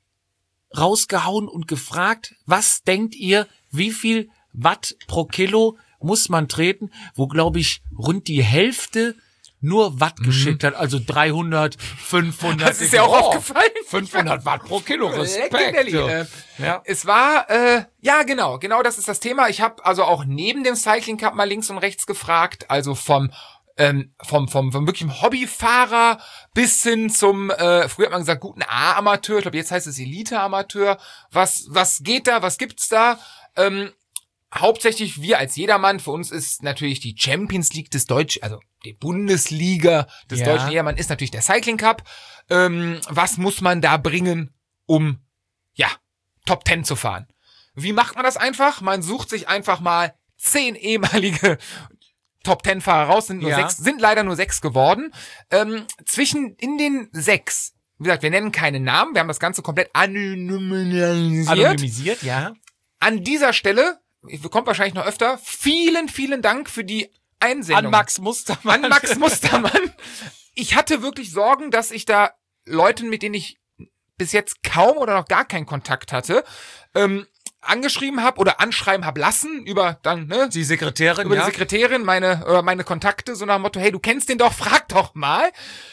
[SPEAKER 4] rausgehauen und gefragt, was denkt ihr, wie viel Watt pro Kilo muss man treten, wo, glaube ich, rund die Hälfte nur Watt geschickt hat, also dreihundert, fünfhundert.
[SPEAKER 2] Das ist ja auch
[SPEAKER 4] oh,
[SPEAKER 2] aufgefallen.
[SPEAKER 4] fünfhundert Watt pro Kilo, Respekt.
[SPEAKER 2] Äh, ja. Es war, äh, ja genau, genau das ist das Thema. Ich habe also auch neben dem Cycling Cup mal links und rechts gefragt, also vom ähm, vom vom vom wirklichen Hobbyfahrer bis hin zum, äh, früher hat man gesagt, guten A-Amateur, ich glaube jetzt heißt es Elite-Amateur. Was was geht da, was gibt's da? Ähm, Hauptsächlich wir als Jedermann, für uns ist natürlich die Champions League des Deutschen, also die Bundesliga des
[SPEAKER 4] ja.
[SPEAKER 2] deutschen Jedermann ist natürlich der Cycling Cup. Ähm, was muss man da bringen, um, ja, Top Ten zu fahren? Wie macht man das einfach? Man sucht sich einfach mal zehn ehemalige Top Ten Fahrer raus, sind nur
[SPEAKER 4] ja.
[SPEAKER 2] sechs, sind leider nur sechs geworden. Ähm, zwischen, in den sechs, wie gesagt, wir nennen keine Namen, wir haben das Ganze komplett anonymisiert.
[SPEAKER 4] Anonymisiert, ja.
[SPEAKER 2] An dieser Stelle, kommt wahrscheinlich noch öfter, vielen, vielen Dank für die Einsendung.
[SPEAKER 4] An Max Mustermann.
[SPEAKER 2] An Max Mustermann. Ich hatte wirklich Sorgen, dass ich da Leuten, mit denen ich bis jetzt kaum oder noch gar keinen Kontakt hatte, ähm, angeschrieben habe oder anschreiben habe lassen über dann, ne?
[SPEAKER 4] Die Sekretärin,
[SPEAKER 2] über
[SPEAKER 4] ja.
[SPEAKER 2] die Sekretärin, meine, oder meine Kontakte, so nach dem Motto, hey, du kennst den doch, frag doch mal.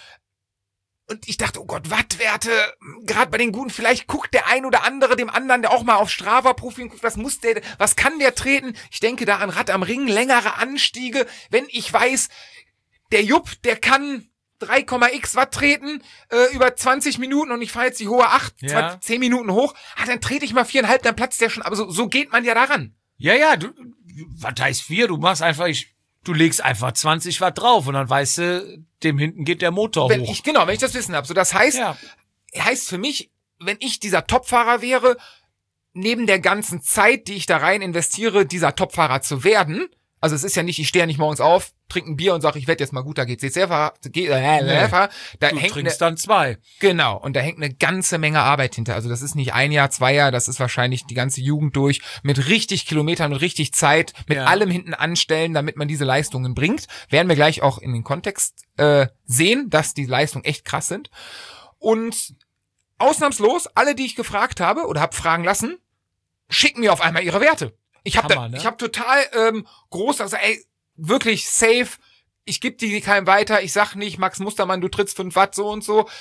[SPEAKER 2] Und ich dachte, oh Gott, Wattwerte, gerade bei den Guten, vielleicht guckt der ein oder andere dem anderen, der auch mal auf Strava-Profil guckt, was muss der, was kann der treten? Ich denke da an Rad am Ring, längere Anstiege. Wenn ich weiß, der Jupp, der kann drei Komma x Watt treten, äh, über zwanzig Minuten und ich fahre jetzt die hohe acht,
[SPEAKER 4] ja.
[SPEAKER 2] zehn Minuten hoch, ah, dann trete ich mal viereinhalb, dann platzt der schon. Aber so, so geht man ja daran.
[SPEAKER 4] Ja, ja, du, was heißt vier? Du machst einfach, ich, du legst einfach zwanzig Watt drauf und dann weißt du, dem hinten geht der Motor
[SPEAKER 2] wenn
[SPEAKER 4] hoch.
[SPEAKER 2] Ich, genau, wenn ich das Wissen habe. So, das heißt,
[SPEAKER 4] ja.
[SPEAKER 2] heißt für mich, wenn ich dieser Topfahrer wäre, neben der ganzen Zeit, die ich da rein investiere, dieser Topfahrer zu werden, also es ist ja nicht, ich stehe ja nicht morgens auf, trinke ein Bier und sage, ich werde jetzt mal guter G C C-Fahrer, äh, nee. da
[SPEAKER 4] du
[SPEAKER 2] hängt
[SPEAKER 4] trinkst
[SPEAKER 2] ne,
[SPEAKER 4] dann zwei.
[SPEAKER 2] Genau, und da hängt eine ganze Menge Arbeit hinter. Also das ist nicht ein Jahr, zwei Jahre, das ist wahrscheinlich die ganze Jugend durch, mit richtig Kilometern, mit richtig Zeit, mit
[SPEAKER 4] ja.
[SPEAKER 2] allem hinten anstellen, damit man diese Leistungen bringt. Werden wir gleich auch in den Kontext äh, sehen, dass die Leistungen echt krass sind. Und ausnahmslos, alle, die ich gefragt habe oder habe fragen lassen, schicken mir auf einmal ihre Werte. Ich habe
[SPEAKER 4] Hammer, ne?
[SPEAKER 2] ich habe total ähm, groß, also ey, wirklich safe, ich gebe die keinem weiter, ich sag nicht, Max Mustermann, du trittst fünf Watt so und so.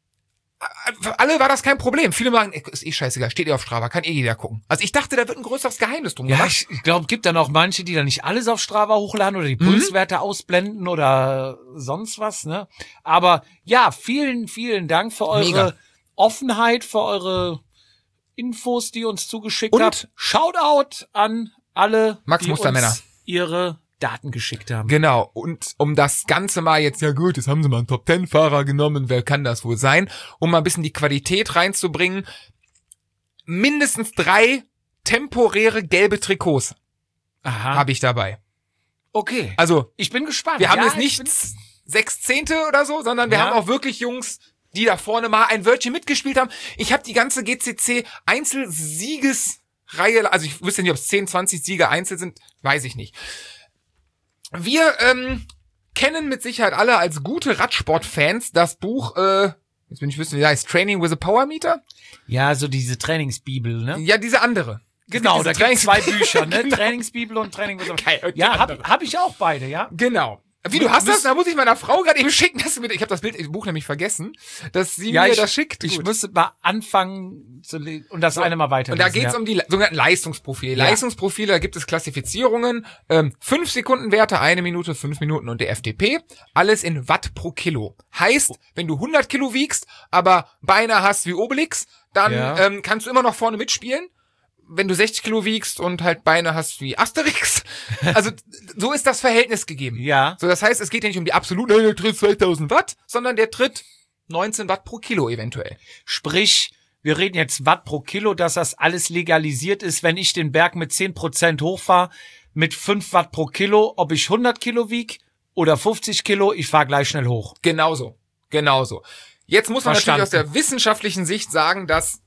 [SPEAKER 2] Für alle war das kein Problem. Viele sagen, ey, ist eh scheißegal, steht eh auf Strava, kann eh jeder gucken. Also ich dachte, da wird ein größeres Geheimnis drum
[SPEAKER 4] Ja,
[SPEAKER 2] gemacht.
[SPEAKER 4] ich, ich glaube, gibt dann auch manche, die dann nicht alles auf Strava hochladen oder die
[SPEAKER 2] Mhm.
[SPEAKER 4] Pulswerte ausblenden oder sonst was, ne? Aber ja, vielen, vielen Dank für eure
[SPEAKER 2] Mega.
[SPEAKER 4] Offenheit, für eure Infos, die ihr uns zugeschickt
[SPEAKER 2] Und?
[SPEAKER 4] habt. Shoutout an alle,
[SPEAKER 2] Max
[SPEAKER 4] die
[SPEAKER 2] Mustermänner.
[SPEAKER 4] uns ihre Daten geschickt haben.
[SPEAKER 2] Genau. Und um das Ganze mal jetzt, ja gut, jetzt haben sie mal einen Top-Ten-Fahrer genommen, wer kann das wohl sein? Um mal ein bisschen die Qualität reinzubringen. Mindestens drei temporäre gelbe Trikots
[SPEAKER 4] Aha.
[SPEAKER 2] habe ich dabei.
[SPEAKER 4] Okay.
[SPEAKER 2] Also,
[SPEAKER 4] ich bin gespannt.
[SPEAKER 2] wir haben
[SPEAKER 4] ja,
[SPEAKER 2] jetzt nicht sechs Zehnte oder so, sondern wir
[SPEAKER 4] Ja.
[SPEAKER 2] haben auch wirklich Jungs, die da vorne mal ein Wörtchen mitgespielt haben. Ich habe die ganze G C C Einzelsiegesreihe, also ich wüsste nicht, ob es zehn, zwanzig Siege einzeln sind, weiß ich nicht. Wir ähm, kennen mit Sicherheit alle als gute Radsport-Fans das Buch, äh, jetzt bin ich wissen, wie das heißt, Training with a Power Meter?
[SPEAKER 4] Ja, so diese Trainingsbibel, ne?
[SPEAKER 2] Ja, diese andere.
[SPEAKER 4] Genau, da gibt es zwei
[SPEAKER 2] Trainings-
[SPEAKER 4] Bücher, ne?
[SPEAKER 2] Genau.
[SPEAKER 4] Trainingsbibel und Training with a
[SPEAKER 2] Geil, und die
[SPEAKER 4] Ja, hab,
[SPEAKER 2] andere.
[SPEAKER 4] hab ich auch beide, ja?
[SPEAKER 2] Genau. Wie, du hast das? Da muss ich meiner Frau gerade eben schicken, dass sie mir, ich habe das Bild im Buch nämlich vergessen, dass sie
[SPEAKER 4] Ja,
[SPEAKER 2] mir
[SPEAKER 4] ich,
[SPEAKER 2] das schickt.
[SPEAKER 4] ich
[SPEAKER 2] Gut.
[SPEAKER 4] müsste mal anfangen zu le- und das
[SPEAKER 2] So,
[SPEAKER 4] eine mal weiter.
[SPEAKER 2] Und da geht's um die sogenannten Leistungsprofile.
[SPEAKER 4] Ja.
[SPEAKER 2] Leistungsprofile, da gibt es Klassifizierungen, ähm, fünf Sekunden Werte, eine Minute, fünf Minuten und der F D P. Alles in Watt pro Kilo. Heißt, wenn du hundert Kilo wiegst, aber Beine hast wie Obelix, dann
[SPEAKER 4] Ja.
[SPEAKER 2] ähm, kannst du immer noch vorne mitspielen. Wenn du sechzig Kilo wiegst und halt Beine hast wie Asterix. Also so ist das Verhältnis gegeben.
[SPEAKER 4] Ja.
[SPEAKER 2] So, das heißt, es geht ja nicht um die absoluten, der tritt zweitausend Watt, sondern der tritt neunzehn Watt pro Kilo eventuell.
[SPEAKER 4] Sprich, wir reden jetzt Watt pro Kilo, dass das alles legalisiert ist, wenn ich den Berg mit zehn Prozent hochfahre, mit fünf Watt pro Kilo, ob ich hundert Kilo wieg oder fünfzig Kilo, ich fahre gleich schnell hoch.
[SPEAKER 2] Genauso. Genauso. Jetzt muss man
[SPEAKER 4] Verstanden.
[SPEAKER 2] natürlich aus der wissenschaftlichen Sicht sagen, dass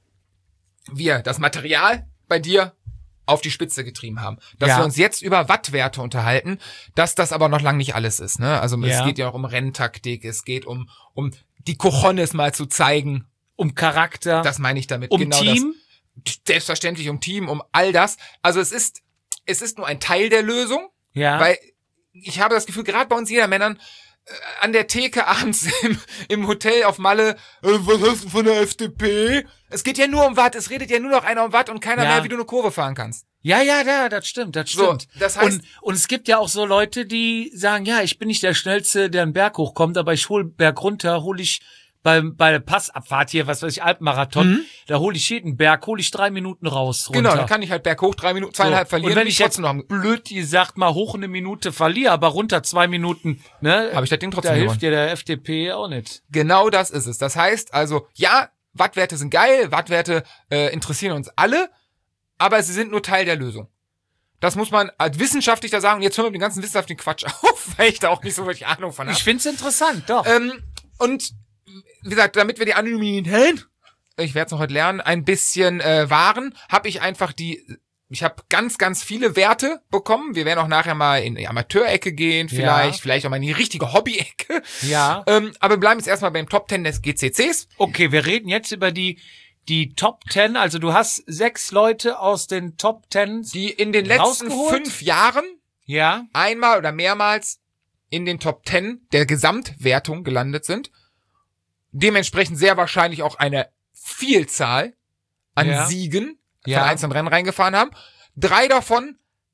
[SPEAKER 2] wir das Material bei dir auf die Spitze getrieben haben. Dass
[SPEAKER 4] Ja.
[SPEAKER 2] wir uns jetzt über Wattwerte unterhalten, dass das aber noch lange nicht alles ist. Ne? Also
[SPEAKER 4] Ja.
[SPEAKER 2] es geht ja auch um Renntaktik, es geht um, um die Cojones mal zu zeigen.
[SPEAKER 4] Um Charakter,
[SPEAKER 2] Das meine ich damit.
[SPEAKER 4] um
[SPEAKER 2] genau
[SPEAKER 4] Team.
[SPEAKER 2] Das. Selbstverständlich um Team, um all das. Also es ist, es ist nur ein Teil der Lösung,
[SPEAKER 4] Ja.
[SPEAKER 2] weil ich habe das Gefühl, gerade bei uns jeder Männern, äh, an der Theke abends im, im Hotel auf Malle, äh, was hast du von der F D P? Es geht ja nur um Watt, es redet ja nur noch einer um Watt und keiner
[SPEAKER 4] Ja.
[SPEAKER 2] mehr, wie du eine Kurve fahren kannst.
[SPEAKER 4] Ja, ja, ja, das stimmt, das
[SPEAKER 2] So,
[SPEAKER 4] stimmt.
[SPEAKER 2] das heißt-
[SPEAKER 4] und, und es gibt ja auch so Leute, die sagen, ja, ich bin nicht der Schnellste, der einen Berg hochkommt, aber ich hol Berg runter, hol ich beim, bei der Passabfahrt hier, was weiß ich, Alpenmarathon, da hole ich jeden Berg, hole ich drei Minuten raus, runter.
[SPEAKER 2] Genau, dann kann ich halt berghoch drei Minuten, zweieinhalb
[SPEAKER 4] So.
[SPEAKER 2] verlieren.
[SPEAKER 4] Und wenn
[SPEAKER 2] bin
[SPEAKER 4] ich jetzt
[SPEAKER 2] trotzdem noch am-
[SPEAKER 4] blöd gesagt mal hoch eine Minute verliere, aber runter zwei Minuten, ne?
[SPEAKER 2] Hab ich das Ding trotzdem
[SPEAKER 4] Da hilft
[SPEAKER 2] gewonnen.
[SPEAKER 4] dir der F D P auch nicht.
[SPEAKER 2] Genau das ist es. Das heißt also, ja, Wattwerte sind geil, Wattwerte äh, interessieren uns alle, aber sie sind nur Teil der Lösung. Das muss man als wissenschaftlich da sagen. Und jetzt hören wir mit dem ganzen wissenschaftlichen Quatsch auf, weil ich da auch nicht so wirklich Ahnung von habe.
[SPEAKER 4] Ich find's interessant, doch.
[SPEAKER 2] Ähm, und wie gesagt, damit wir die Anonymität, ich werde es noch heute lernen, ein bisschen äh, wahren, habe ich einfach die, ich habe ganz, ganz viele Werte bekommen. Wir werden auch nachher mal in die Amateurecke gehen, vielleicht,
[SPEAKER 4] Ja.
[SPEAKER 2] vielleicht auch mal in die richtige Hobby-Ecke.
[SPEAKER 4] Ja.
[SPEAKER 2] Ähm, aber wir bleiben jetzt erstmal beim Top Ten des G C Cs.
[SPEAKER 4] Okay, wir reden jetzt über die, die Top Ten. Also du hast sechs Leute aus den Top Ten.
[SPEAKER 2] Die in den letzten
[SPEAKER 4] Rausgeholt?
[SPEAKER 2] fünf Jahren
[SPEAKER 4] Ja.
[SPEAKER 2] einmal oder mehrmals in den Top Ten der Gesamtwertung gelandet sind. Dementsprechend sehr wahrscheinlich auch eine Vielzahl an
[SPEAKER 4] Ja.
[SPEAKER 2] Siegen von
[SPEAKER 4] Ja.
[SPEAKER 2] einzelnen Rennen reingefahren haben. Drei davon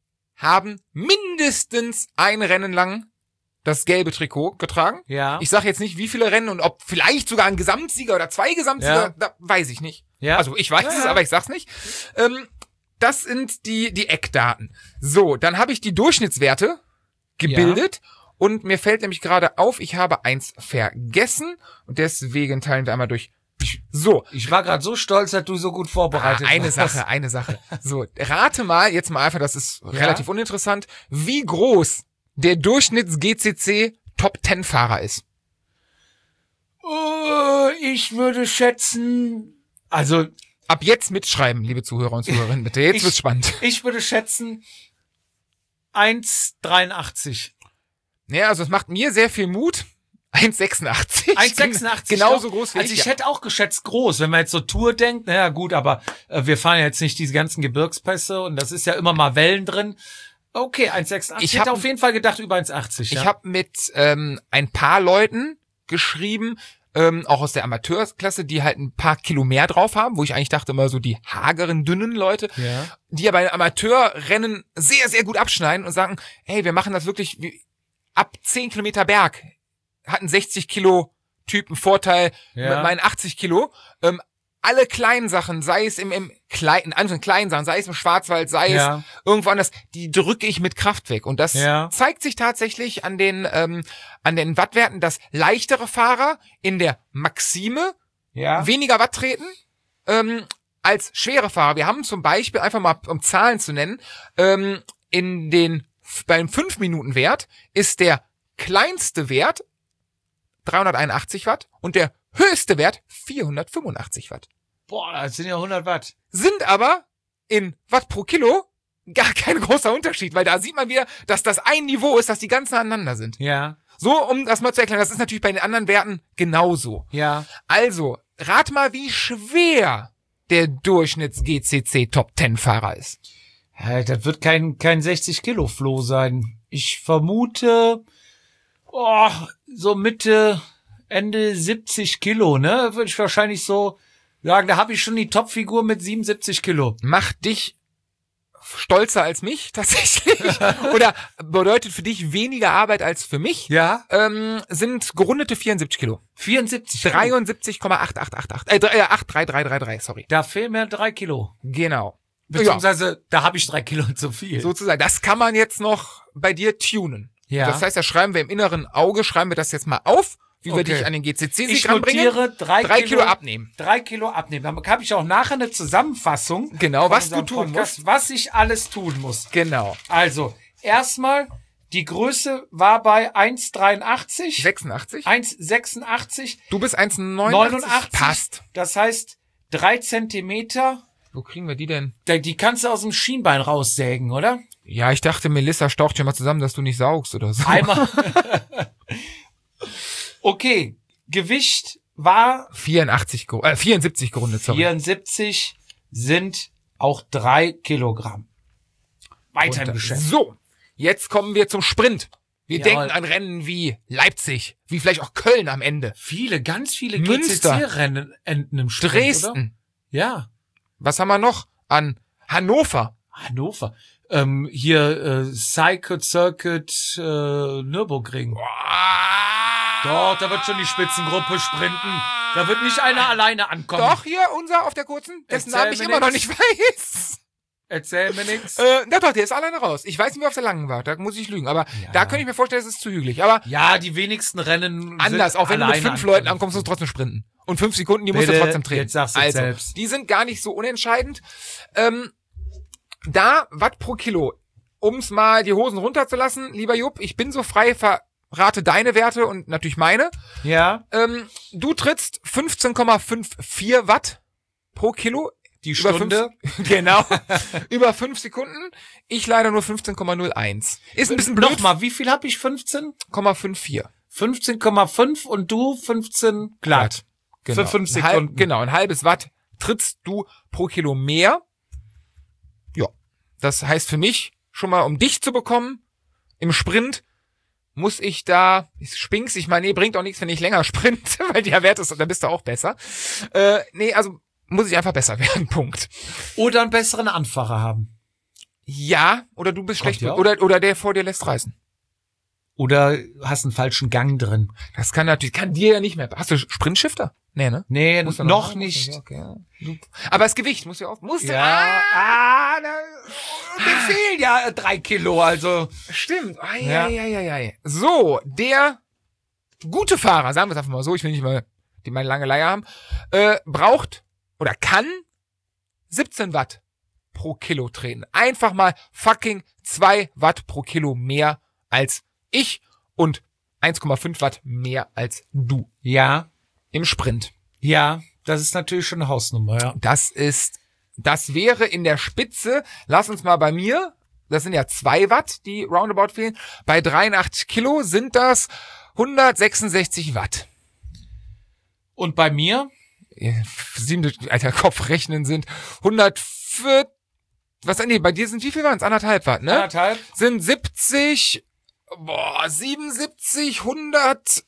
[SPEAKER 2] haben mindestens ein Rennen lang das gelbe Trikot getragen.
[SPEAKER 4] Ja.
[SPEAKER 2] Ich sage jetzt nicht, wie viele Rennen und ob vielleicht sogar ein Gesamtsieger oder zwei Gesamtsieger,
[SPEAKER 4] Ja.
[SPEAKER 2] da weiß ich nicht.
[SPEAKER 4] Ja.
[SPEAKER 2] Also ich weiß
[SPEAKER 4] Ja,
[SPEAKER 2] es,
[SPEAKER 4] ja.
[SPEAKER 2] aber ich sag's nicht. Ähm, das sind die die Eckdaten. So, dann habe ich die Durchschnittswerte gebildet und mir fällt nämlich gerade auf, ich habe eins vergessen und deswegen teilen wir einmal durch. So,
[SPEAKER 4] Ich war gerade so stolz, dass du so gut vorbereitet
[SPEAKER 2] ah, eine
[SPEAKER 4] warst.
[SPEAKER 2] Sache, eine Sache. So, rate mal, jetzt mal einfach, das ist relativ uninteressant, wie groß der Durchschnitts-G C C Top Ten Fahrer ist.
[SPEAKER 4] Oh, ich würde schätzen, also
[SPEAKER 2] Ab jetzt mitschreiben, liebe Zuhörer und Zuhörerinnen, bitte. Jetzt
[SPEAKER 4] Ich-
[SPEAKER 2] wird's spannend.
[SPEAKER 4] ich würde schätzen eins Komma dreiundachtzig.
[SPEAKER 2] Ja, also es macht mir sehr viel Mut. eins Komma sechsundachtzig.
[SPEAKER 4] eins Komma sechsundachtzig.
[SPEAKER 2] Genauso
[SPEAKER 4] doch.
[SPEAKER 2] groß wie
[SPEAKER 4] Also
[SPEAKER 2] ich.
[SPEAKER 4] ich
[SPEAKER 2] ja.
[SPEAKER 4] hätte auch geschätzt groß, wenn man jetzt so Tour denkt. Naja, gut, aber äh, wir fahren ja jetzt nicht diese ganzen Gebirgspässe und das ist ja immer mal Wellen drin. Okay, eins Komma sechsundachtzig.
[SPEAKER 2] Ich
[SPEAKER 4] Ich hätte
[SPEAKER 2] hab-
[SPEAKER 4] auf jeden Fall gedacht über eins Komma achtzig.
[SPEAKER 2] Ich
[SPEAKER 4] ja.
[SPEAKER 2] habe mit ähm, ein paar Leuten geschrieben, ähm, auch aus der Amateurklasse, die halt ein paar Kilo mehr drauf haben, wo ich eigentlich dachte immer so die hageren, dünnen Leute,
[SPEAKER 4] Ja.
[SPEAKER 2] die aber in Amateurrennen sehr, sehr gut abschneiden und sagen, hey, wir machen das wirklich wie, ab zehn Kilometer Berg. Hatten sechzig Kilo Typen Vorteil
[SPEAKER 4] Ja.
[SPEAKER 2] mit meinen achtzig Kilo. Ähm, alle kleinen Sachen, sei es im, im kleinen, also kleinen Sachen, sei es im Schwarzwald, sei
[SPEAKER 4] Ja.
[SPEAKER 2] es irgendwo anders, die drücke ich mit Kraft weg. Und das
[SPEAKER 4] Ja.
[SPEAKER 2] zeigt sich tatsächlich an den ähm, an den Wattwerten, dass leichtere Fahrer in der Maxime
[SPEAKER 4] Ja.
[SPEAKER 2] weniger Watt treten ähm, als schwere Fahrer. Wir haben zum Beispiel, einfach mal um Zahlen zu nennen, ähm, in den beim fünf Minuten Wert ist der kleinste Wert dreihunderteinundachtzig Watt und der höchste Wert vierhundertfünfundachtzig Watt.
[SPEAKER 4] Boah, das sind ja hundert Watt.
[SPEAKER 2] Sind aber in Watt pro Kilo gar kein großer Unterschied, weil da sieht man wieder, dass das ein Niveau ist, dass die ganz aneinander sind.
[SPEAKER 4] Ja.
[SPEAKER 2] So, um das mal zu erklären, das ist natürlich bei den anderen Werten genauso.
[SPEAKER 4] Ja.
[SPEAKER 2] Also, rat mal, wie schwer der Durchschnitts-G C C Top zehn Fahrer ist.
[SPEAKER 4] Ja, das wird kein, kein sechzig Kilo Floh sein. Ich vermute, oh, so Mitte, Ende siebzig Kilo, ne? Würde ich wahrscheinlich so sagen, da habe ich schon die Topfigur mit siebenundsiebzig Kilo.
[SPEAKER 2] Macht dich stolzer als mich, tatsächlich. Oder bedeutet für dich weniger Arbeit als für mich.
[SPEAKER 4] Ja?
[SPEAKER 2] Ähm, sind gerundete vierundsiebzig Kilo.
[SPEAKER 4] vierundsiebzig Kilo.
[SPEAKER 2] dreiundsiebzig Komma acht acht acht acht. Äh, drei- äh, acht drei drei drei drei, sorry.
[SPEAKER 4] Da fehlen mir drei Kilo.
[SPEAKER 2] Genau.
[SPEAKER 4] Beziehungsweise, ja. Da habe ich drei Kilo zu viel.
[SPEAKER 2] Sozusagen. Das kann man jetzt noch bei dir tunen.
[SPEAKER 4] Ja.
[SPEAKER 2] Das heißt, da schreiben wir im inneren Auge, schreiben wir das jetzt mal auf, wie wir
[SPEAKER 4] Okay.
[SPEAKER 2] dich an den G C C-Sieg
[SPEAKER 4] Ich
[SPEAKER 2] ranbringen.
[SPEAKER 4] notiere drei,
[SPEAKER 2] Drei
[SPEAKER 4] Kilo,
[SPEAKER 2] Kilo abnehmen.
[SPEAKER 4] Drei Kilo abnehmen. Dann habe ich auch nachher eine Zusammenfassung.
[SPEAKER 2] Genau,
[SPEAKER 4] von
[SPEAKER 2] was du
[SPEAKER 4] unserem
[SPEAKER 2] tun
[SPEAKER 4] Podcast,
[SPEAKER 2] musst.
[SPEAKER 4] Was ich alles tun muss.
[SPEAKER 2] Genau.
[SPEAKER 4] Also, erstmal, die Größe war bei eins Komma dreiundachtzig.
[SPEAKER 2] sechsundachtzig.
[SPEAKER 4] eins Komma sechsundachtzig.
[SPEAKER 2] Du bist eins Komma neunundachtzig.
[SPEAKER 4] neunundachtzig.
[SPEAKER 2] Passt.
[SPEAKER 4] Das heißt, drei Zentimeter.
[SPEAKER 2] Wo kriegen wir die denn?
[SPEAKER 4] Die die kannst du aus dem Schienbein raussägen, oder?
[SPEAKER 2] Ja, ich dachte, Melissa staucht ja mal zusammen, dass du nicht saugst oder so.
[SPEAKER 4] Einmal. Okay. Gewicht war
[SPEAKER 2] vierundachtzig, geru- äh, vierundsiebzig gerundet, sorry.
[SPEAKER 4] vierundsiebzig, sind auch drei Kilogramm. Weiter im
[SPEAKER 2] Runter.
[SPEAKER 4] Geschäft.
[SPEAKER 2] So, jetzt kommen wir zum Sprint. Wir
[SPEAKER 4] Jawohl.
[SPEAKER 2] denken an Rennen wie Leipzig, wie vielleicht auch Köln am Ende.
[SPEAKER 4] Viele, ganz viele
[SPEAKER 2] Münster.
[SPEAKER 4] G C C-Rennen enden im Sprint,
[SPEAKER 2] Dresden.
[SPEAKER 4] oder? Ja.
[SPEAKER 2] Was haben wir noch? An Hannover.
[SPEAKER 4] Hannover. Ähm, hier äh, Cycle Circuit äh, Nürburgring. Doch, da wird schon die Spitzengruppe sprinten. Da wird nicht einer alleine ankommen.
[SPEAKER 2] Doch, hier, unser auf der kurzen, dessen
[SPEAKER 4] Erzähl
[SPEAKER 2] Namen ich
[SPEAKER 4] mir
[SPEAKER 2] immer noch
[SPEAKER 4] nix.
[SPEAKER 2] nicht weiß.
[SPEAKER 4] Erzähl mir nix.
[SPEAKER 2] Äh, na doch, der ist alleine raus. Ich weiß nicht, wer auf der langen war, da muss ich lügen. Aber
[SPEAKER 4] Ja.
[SPEAKER 2] da könnte ich mir vorstellen, es ist zu hügelig. Aber
[SPEAKER 4] Ja, die wenigsten Rennen
[SPEAKER 2] anders,
[SPEAKER 4] sind
[SPEAKER 2] auch wenn du mit
[SPEAKER 4] alleine
[SPEAKER 2] fünf Leuten
[SPEAKER 4] ankommen.
[SPEAKER 2] ankommst, musst du trotzdem sprinten. Und fünf Sekunden, die musst du
[SPEAKER 4] Bitte,
[SPEAKER 2] trotzdem treten.
[SPEAKER 4] jetzt sagst du
[SPEAKER 2] also,
[SPEAKER 4] selbst.
[SPEAKER 2] die sind gar nicht so unentscheidend. Ähm, da, Watt pro Kilo. Um's mal die Hosen runterzulassen, lieber Jupp, ich bin so frei, verrate deine Werte und natürlich meine.
[SPEAKER 4] Ja,
[SPEAKER 2] Ähm, du trittst fünfzehn Komma fünfundfünfzig Watt pro Kilo.
[SPEAKER 4] die
[SPEAKER 2] Über
[SPEAKER 4] Stunde.
[SPEAKER 2] fünf, genau. Über fünf Sekunden. Ich leider nur fünfzehn Komma null eins. Ist ein bisschen blöd.
[SPEAKER 4] Nochmal, wie viel habe ich? fünfzehn?
[SPEAKER 2] Komma fünfundfünfzig.
[SPEAKER 4] fünfzehn Komma fünf und du fünfzehn glatt.
[SPEAKER 2] Genau.
[SPEAKER 4] Für fünf
[SPEAKER 2] Ein halb-
[SPEAKER 4] Sekunden.
[SPEAKER 2] Genau, ein halbes Watt trittst du pro Kilo mehr. Ja. Das heißt für mich, schon mal um dich zu bekommen, im Sprint muss ich da, ich spinks, ich meine, nee, bringt auch nichts, wenn ich länger sprinte, weil der Wert ist, da bist du auch besser. Äh, nee, also muss ich einfach besser werden, Punkt.
[SPEAKER 4] Oder einen besseren Anfahrer haben.
[SPEAKER 2] Ja, oder du bist
[SPEAKER 4] Kommt
[SPEAKER 2] schlecht,
[SPEAKER 4] ja auch.
[SPEAKER 2] oder, oder der vor dir lässt reißen.
[SPEAKER 4] Oder hast einen falschen Gang drin.
[SPEAKER 2] Das kann natürlich, kann dir ja nicht mehr. Hast du Sprintshifter? Nee, ne?
[SPEAKER 4] Nee,
[SPEAKER 2] Muss ja
[SPEAKER 4] noch
[SPEAKER 2] haben,
[SPEAKER 4] nicht.
[SPEAKER 2] muss ja, okay, ja. Du- Aber das Gewicht muss ja auch, muss
[SPEAKER 4] Ja,
[SPEAKER 2] ah,
[SPEAKER 4] ah, da, mir fehlen ja drei Kilo, also.
[SPEAKER 2] stimmt. Ai,
[SPEAKER 4] Ja.
[SPEAKER 2] ai, ai, ai, ai. So, der gute Fahrer, sagen wir es einfach mal so, ich will nicht mal die meine lange Leier haben, äh, braucht oder kann siebzehn Watt pro Kilo treten. Einfach mal fucking zwei Watt pro Kilo mehr als ich und eins Komma fünf Watt mehr als du
[SPEAKER 4] Ja,
[SPEAKER 2] im Sprint.
[SPEAKER 4] ja, das ist natürlich schon eine Hausnummer, ja.
[SPEAKER 2] Das ist, das wäre in der Spitze, lass uns mal bei mir, das sind ja zwei Watt, die roundabout fehlen, bei dreiundachtzig Kilo sind das hundertsechsundsechzig Watt.
[SPEAKER 4] Und bei mir?
[SPEAKER 2] Sieben, alter, Kopfrechnen sind hundertvierzig, was, nee, bei dir sind, wie viel waren es? Anderthalb Watt, ne?
[SPEAKER 4] Anderthalb?
[SPEAKER 2] Sind siebzig, boah, siebenundsiebzig, hundert,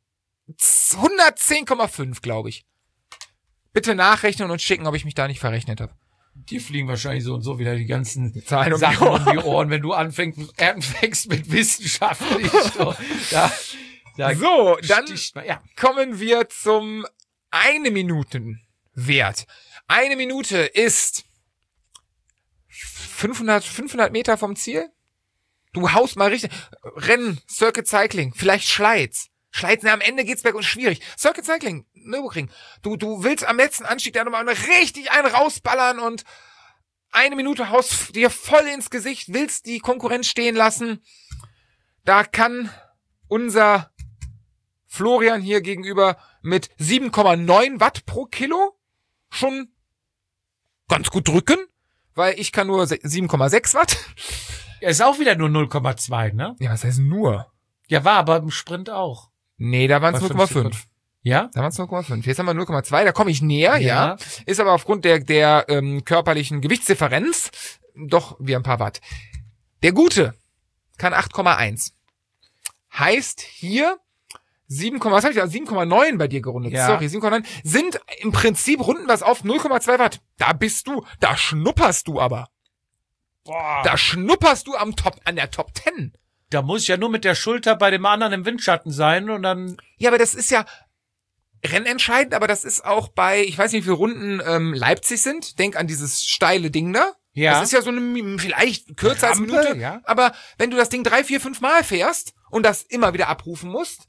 [SPEAKER 2] hundertzehn Komma fünf, glaube ich. Bitte nachrechnen und schicken, ob ich mich da nicht verrechnet habe.
[SPEAKER 4] Die fliegen wahrscheinlich so und so wieder die ganzen
[SPEAKER 2] Zahlen um die
[SPEAKER 4] Sachen
[SPEAKER 2] Ohren.
[SPEAKER 4] um die Ohren, wenn du anfängst, anfängst mit wissenschaftlich. So, da, da
[SPEAKER 2] So, dann
[SPEAKER 4] sticht man, ja.
[SPEAKER 2] kommen wir zum eine Minuten Wert. Eine Minute ist fünfhundert, fünfhundert Meter vom Ziel. Du haust mal richtig, Rennen, Circuit Cycling, vielleicht Schleiz. Schleiz, na, am Ende geht's berg und schwierig. Circuit Cycling, Nürburgring. Du, du willst am letzten Anstieg da nochmal richtig einen rausballern und eine Minute haust dir voll ins Gesicht, willst die Konkurrenz stehen lassen. Da kann unser Florian hier gegenüber mit sieben Komma neun Watt pro Kilo schon ganz gut drücken, weil ich kann nur sieben Komma sechs Watt.
[SPEAKER 4] Er ist auch wieder nur null Komma zwei, ne?
[SPEAKER 2] Ja, was heißt nur?
[SPEAKER 4] Ja, war aber im Sprint auch.
[SPEAKER 2] Nee, da waren es
[SPEAKER 4] Bei
[SPEAKER 2] null Komma
[SPEAKER 4] fünf
[SPEAKER 2] fünf.
[SPEAKER 4] Ja?
[SPEAKER 2] Da waren es null Komma fünf. Jetzt haben wir null Komma zwei, da komme ich näher,
[SPEAKER 4] Ja.
[SPEAKER 2] ja. Ist aber aufgrund der der ähm, körperlichen Gewichtsdifferenz doch wie ein paar Watt. Der Gute kann acht Komma eins. Heißt hier sieben, was hab ich da? sieben Komma neun bei dir gerundet.
[SPEAKER 4] Ja.
[SPEAKER 2] Sorry, sieben Komma neun sind im Prinzip runden was auf null Komma zwei Watt. Da bist du, da schnupperst du aber.
[SPEAKER 4] Boah.
[SPEAKER 2] Da schnupperst du am Top, an der Top zehn.
[SPEAKER 4] Da muss ich ja nur mit der Schulter bei dem anderen im Windschatten sein und dann...
[SPEAKER 2] Ja, aber das ist ja rennentscheidend, aber das ist auch bei, ich weiß nicht, wie viele Runden ähm, Leipzig sind. Denk an dieses steile Ding da.
[SPEAKER 4] Ja.
[SPEAKER 2] Das ist ja so eine, vielleicht kürzer als eine
[SPEAKER 4] Rampe,
[SPEAKER 2] Minute.
[SPEAKER 4] ja.
[SPEAKER 2] Aber wenn du das Ding drei, vier, fünf Mal fährst und das immer wieder abrufen musst,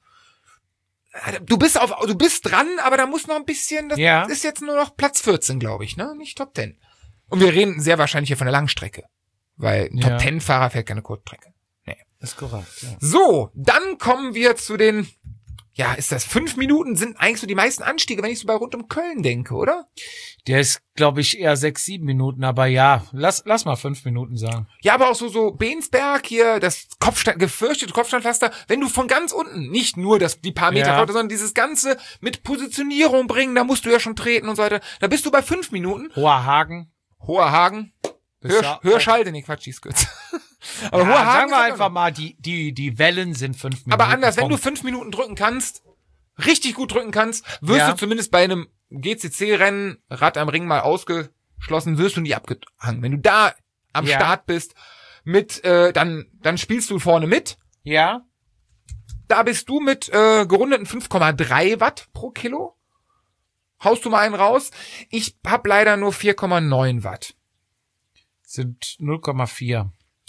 [SPEAKER 2] du bist auf, du bist dran, aber da muss noch ein bisschen, das
[SPEAKER 4] Ja.
[SPEAKER 2] ist jetzt nur noch Platz vierzehn, glaube ich, ne? Nicht Top zehn. Und wir reden sehr wahrscheinlich hier von der Langstrecke. Weil ein
[SPEAKER 4] Ja.
[SPEAKER 2] Top zehn Fahrer fährt keine Kurzstrecke. Nee.
[SPEAKER 4] Das ist korrekt, ja.
[SPEAKER 2] So, dann kommen wir zu den, ja, ist das fünf Minuten sind eigentlich so die meisten Anstiege, wenn ich so bei rund um Köln denke, oder?
[SPEAKER 4] Der ist, glaube ich, eher sechs, sieben Minuten, aber ja, lass, lass mal fünf Minuten sagen.
[SPEAKER 2] Ja, aber auch so, so Bensberg hier, das Kopfstand, gefürchtete Kopfstandpflaster, wenn du von ganz unten, nicht nur das, die paar Meter
[SPEAKER 4] Ja.
[SPEAKER 2] runter, sondern dieses Ganze mit Positionierung bringen, da musst du ja schon treten und so weiter, da bist du bei fünf Minuten.
[SPEAKER 4] Hoher Hagen.
[SPEAKER 2] Hoher Hagen.
[SPEAKER 4] Bist
[SPEAKER 2] Hör,
[SPEAKER 4] du-
[SPEAKER 2] Hörschalde, nee, Quatsch, die ist kürzer. Aber
[SPEAKER 4] Ja,
[SPEAKER 2] Hoher Hagen
[SPEAKER 4] sagen
[SPEAKER 2] ist
[SPEAKER 4] wir
[SPEAKER 2] auch
[SPEAKER 4] einfach
[SPEAKER 2] noch-
[SPEAKER 4] mal, die, die, die Wellen sind fünf Minuten.
[SPEAKER 2] Aber anders, wenn du
[SPEAKER 4] Punkt.
[SPEAKER 2] fünf Minuten drücken kannst, richtig gut drücken kannst, wirst
[SPEAKER 4] Ja.
[SPEAKER 2] du zumindest bei einem G C C-Rennen, Rad am Ring mal ausgeschlossen, wirst du nie abgehangen. Wenn du da am
[SPEAKER 4] Ja.
[SPEAKER 2] Start bist, mit, äh, dann, dann spielst du vorne mit.
[SPEAKER 4] Ja?
[SPEAKER 2] Da bist du mit äh, gerundeten fünf Komma drei Watt pro Kilo. Haust du mal einen raus. Ich hab leider nur vier Komma neun Watt.
[SPEAKER 4] Sind null Komma vier.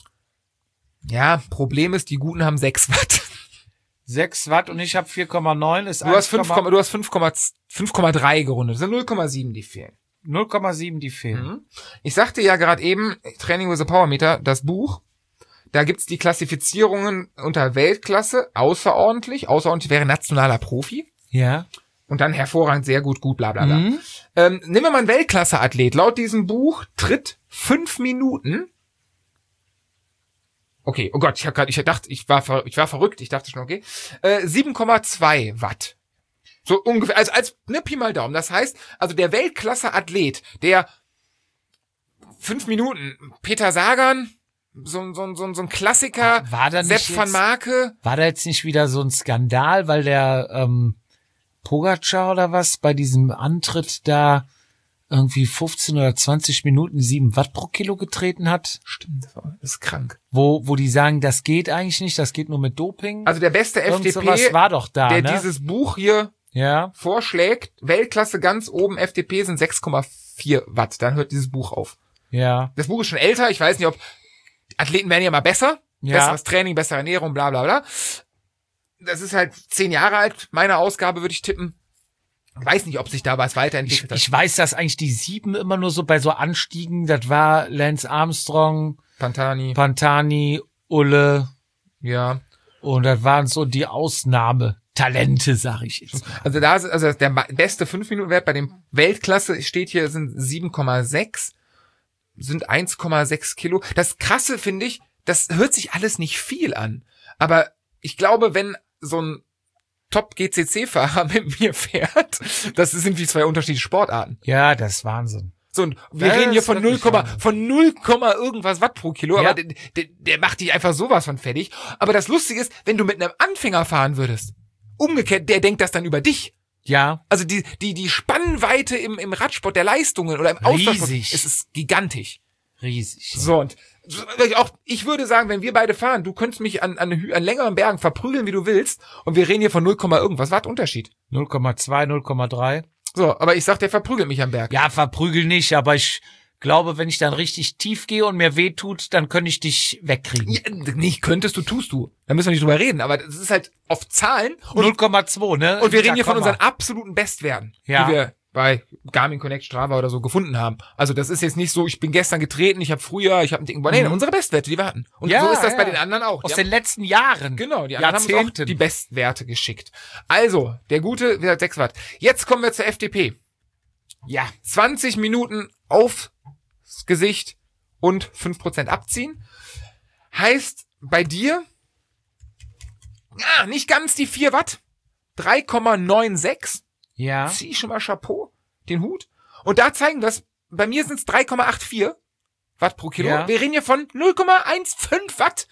[SPEAKER 2] Ja, Problem ist, die Guten haben sechs Watt.
[SPEAKER 4] sechs Watt und ich habe vier Komma neun. Ist
[SPEAKER 2] Du hast fünf, du hast fünf Komma drei gerundet. Das sind null Komma sieben, die fehlen.
[SPEAKER 4] null Komma sieben, die fehlen.
[SPEAKER 2] Mhm. Ich sagte ja gerade eben, Training with a Power Meter, das Buch, da gibt's die Klassifizierungen unter Weltklasse, außerordentlich, außerordentlich wäre nationaler Profi
[SPEAKER 4] Ja.
[SPEAKER 2] und dann hervorragend, sehr gut, gut, bla bla bla.
[SPEAKER 4] Mhm.
[SPEAKER 2] Ähm, nehmen wir mal einen Weltklasse-Athlet. Laut diesem Buch tritt fünf Minuten. Okay, oh Gott, ich habe gerade, ich dachte, ich war, ver, ich war verrückt, ich dachte schon, okay, äh, sieben Komma zwei Watt. So ungefähr, also als ne Pi mal Daumen. Das heißt, also der Weltklasse-Athlet, der fünf Minuten, Peter Sagan, so, so, so, so ein Klassiker,
[SPEAKER 4] War da nicht
[SPEAKER 2] Sepp van
[SPEAKER 4] jetzt-
[SPEAKER 2] Marke.
[SPEAKER 4] War da jetzt nicht wieder so ein Skandal, weil der ähm, Pogacar oder was bei diesem Antritt da irgendwie fünfzehn oder zwanzig Minuten sieben Watt pro Kilo getreten hat?
[SPEAKER 2] Stimmt, das ist krank.
[SPEAKER 4] Wo, wo die sagen, das geht eigentlich nicht, das geht nur mit Doping.
[SPEAKER 2] Also der beste
[SPEAKER 4] Irgend
[SPEAKER 2] F D
[SPEAKER 4] sowas
[SPEAKER 2] P,
[SPEAKER 4] war doch da,
[SPEAKER 2] der
[SPEAKER 4] ne?
[SPEAKER 2] dieses Buch hier
[SPEAKER 4] Ja.
[SPEAKER 2] vorschlägt, Weltklasse ganz oben, F D P sind sechs Komma vier Watt. Dann hört dieses Buch auf.
[SPEAKER 4] Ja.
[SPEAKER 2] Das Buch ist schon älter, ich weiß nicht, ob Athleten werden ja mal besser.
[SPEAKER 4] Ja.
[SPEAKER 2] Besseres Training, bessere Ernährung, bla bla bla. Das ist halt zehn Jahre alt, meine Ausgabe würde ich tippen. Ich weiß nicht, ob sich da was
[SPEAKER 4] Ich,
[SPEAKER 2] weiterentwickelt hat.
[SPEAKER 4] ich weiß, dass eigentlich die sieben immer nur so bei so Anstiegen, das war Lance Armstrong,
[SPEAKER 2] Pantani,
[SPEAKER 4] Pantani, Ulle
[SPEAKER 2] ja.
[SPEAKER 4] und das waren so die Ausnahmetalente, sag ich jetzt mal.
[SPEAKER 2] Also da ist, also der beste fünf Minuten Wert bei dem Weltklasse steht hier sind sieben Komma sechs, sind eins Komma sechs Kilo. Das Krasse finde ich, das hört sich alles nicht viel an. Aber ich glaube, wenn so ein Top-G C C-Fahrer mit mir fährt, das sind wie zwei unterschiedliche Sportarten.
[SPEAKER 4] Ja, das ist Wahnsinn.
[SPEAKER 2] So, und wir
[SPEAKER 4] Das
[SPEAKER 2] reden hier
[SPEAKER 4] ist
[SPEAKER 2] von null,
[SPEAKER 4] wirklich Wahnsinn.
[SPEAKER 2] von null, irgendwas Watt pro Kilo,
[SPEAKER 4] Ja.
[SPEAKER 2] aber der, der, der macht dich einfach sowas von fertig. Aber das Lustige ist, wenn du mit einem Anfänger fahren würdest, umgekehrt, der denkt das dann über dich.
[SPEAKER 4] Ja,
[SPEAKER 2] Also die, die, die Spannweite im, im Radsport der Leistungen oder im Ausdauersport,
[SPEAKER 4] Riesig.
[SPEAKER 2] es ist gigantisch.
[SPEAKER 4] riesig.
[SPEAKER 2] So, und so, auch, ich würde sagen, wenn wir beide fahren, du könntest mich an, an, Hü- an längeren Bergen verprügeln, wie du willst, und wir reden hier von null, irgendwas Watt Unterschied.
[SPEAKER 4] null Komma zwei, null Komma drei.
[SPEAKER 2] So, aber ich sag, der verprügelt mich am Berg.
[SPEAKER 4] Ja, verprügel nicht, aber ich glaube, wenn ich dann richtig tief gehe und mir weh tut, dann könnte ich dich wegkriegen.
[SPEAKER 2] Ja, nicht könntest du, tust du. Da müssen wir nicht drüber reden, aber das ist halt auf Zahlen.
[SPEAKER 4] null Komma zwei, ne?
[SPEAKER 2] Und wir reden
[SPEAKER 4] Da
[SPEAKER 2] hier von
[SPEAKER 4] kommen wir.
[SPEAKER 2] unseren absoluten Bestwerten,
[SPEAKER 4] Ja.
[SPEAKER 2] die wir bei Garmin Connect, Strava oder so gefunden haben. Also das ist jetzt nicht so, ich bin gestern getreten, ich habe früher, ich habe einen dicken Ball. Nee, unsere Bestwerte, die wir hatten. Und
[SPEAKER 4] Ja,
[SPEAKER 2] so ist das
[SPEAKER 4] ja.
[SPEAKER 2] bei den anderen auch.
[SPEAKER 4] Aus
[SPEAKER 2] Die
[SPEAKER 4] den letzten Jahren.
[SPEAKER 2] Genau, die anderen haben uns auch
[SPEAKER 4] Jahrzehnten.
[SPEAKER 2] die Bestwerte geschickt. Also, der gute, wie gesagt, sechs Watt. Jetzt kommen wir zur F D P.
[SPEAKER 4] Ja.
[SPEAKER 2] zwanzig Minuten aufs Gesicht und fünf Prozent abziehen. Heißt bei dir, ah, nicht ganz die vier Watt, drei Komma sechsundneunzig.
[SPEAKER 4] Ja.
[SPEAKER 2] Zieh schon mal Chapeau, den Hut. Und da zeigen wir es, bei mir sind es drei Komma vierundachtzig Watt pro Kilo.
[SPEAKER 4] Ja.
[SPEAKER 2] Wir reden hier von null Komma fünfzehn Watt.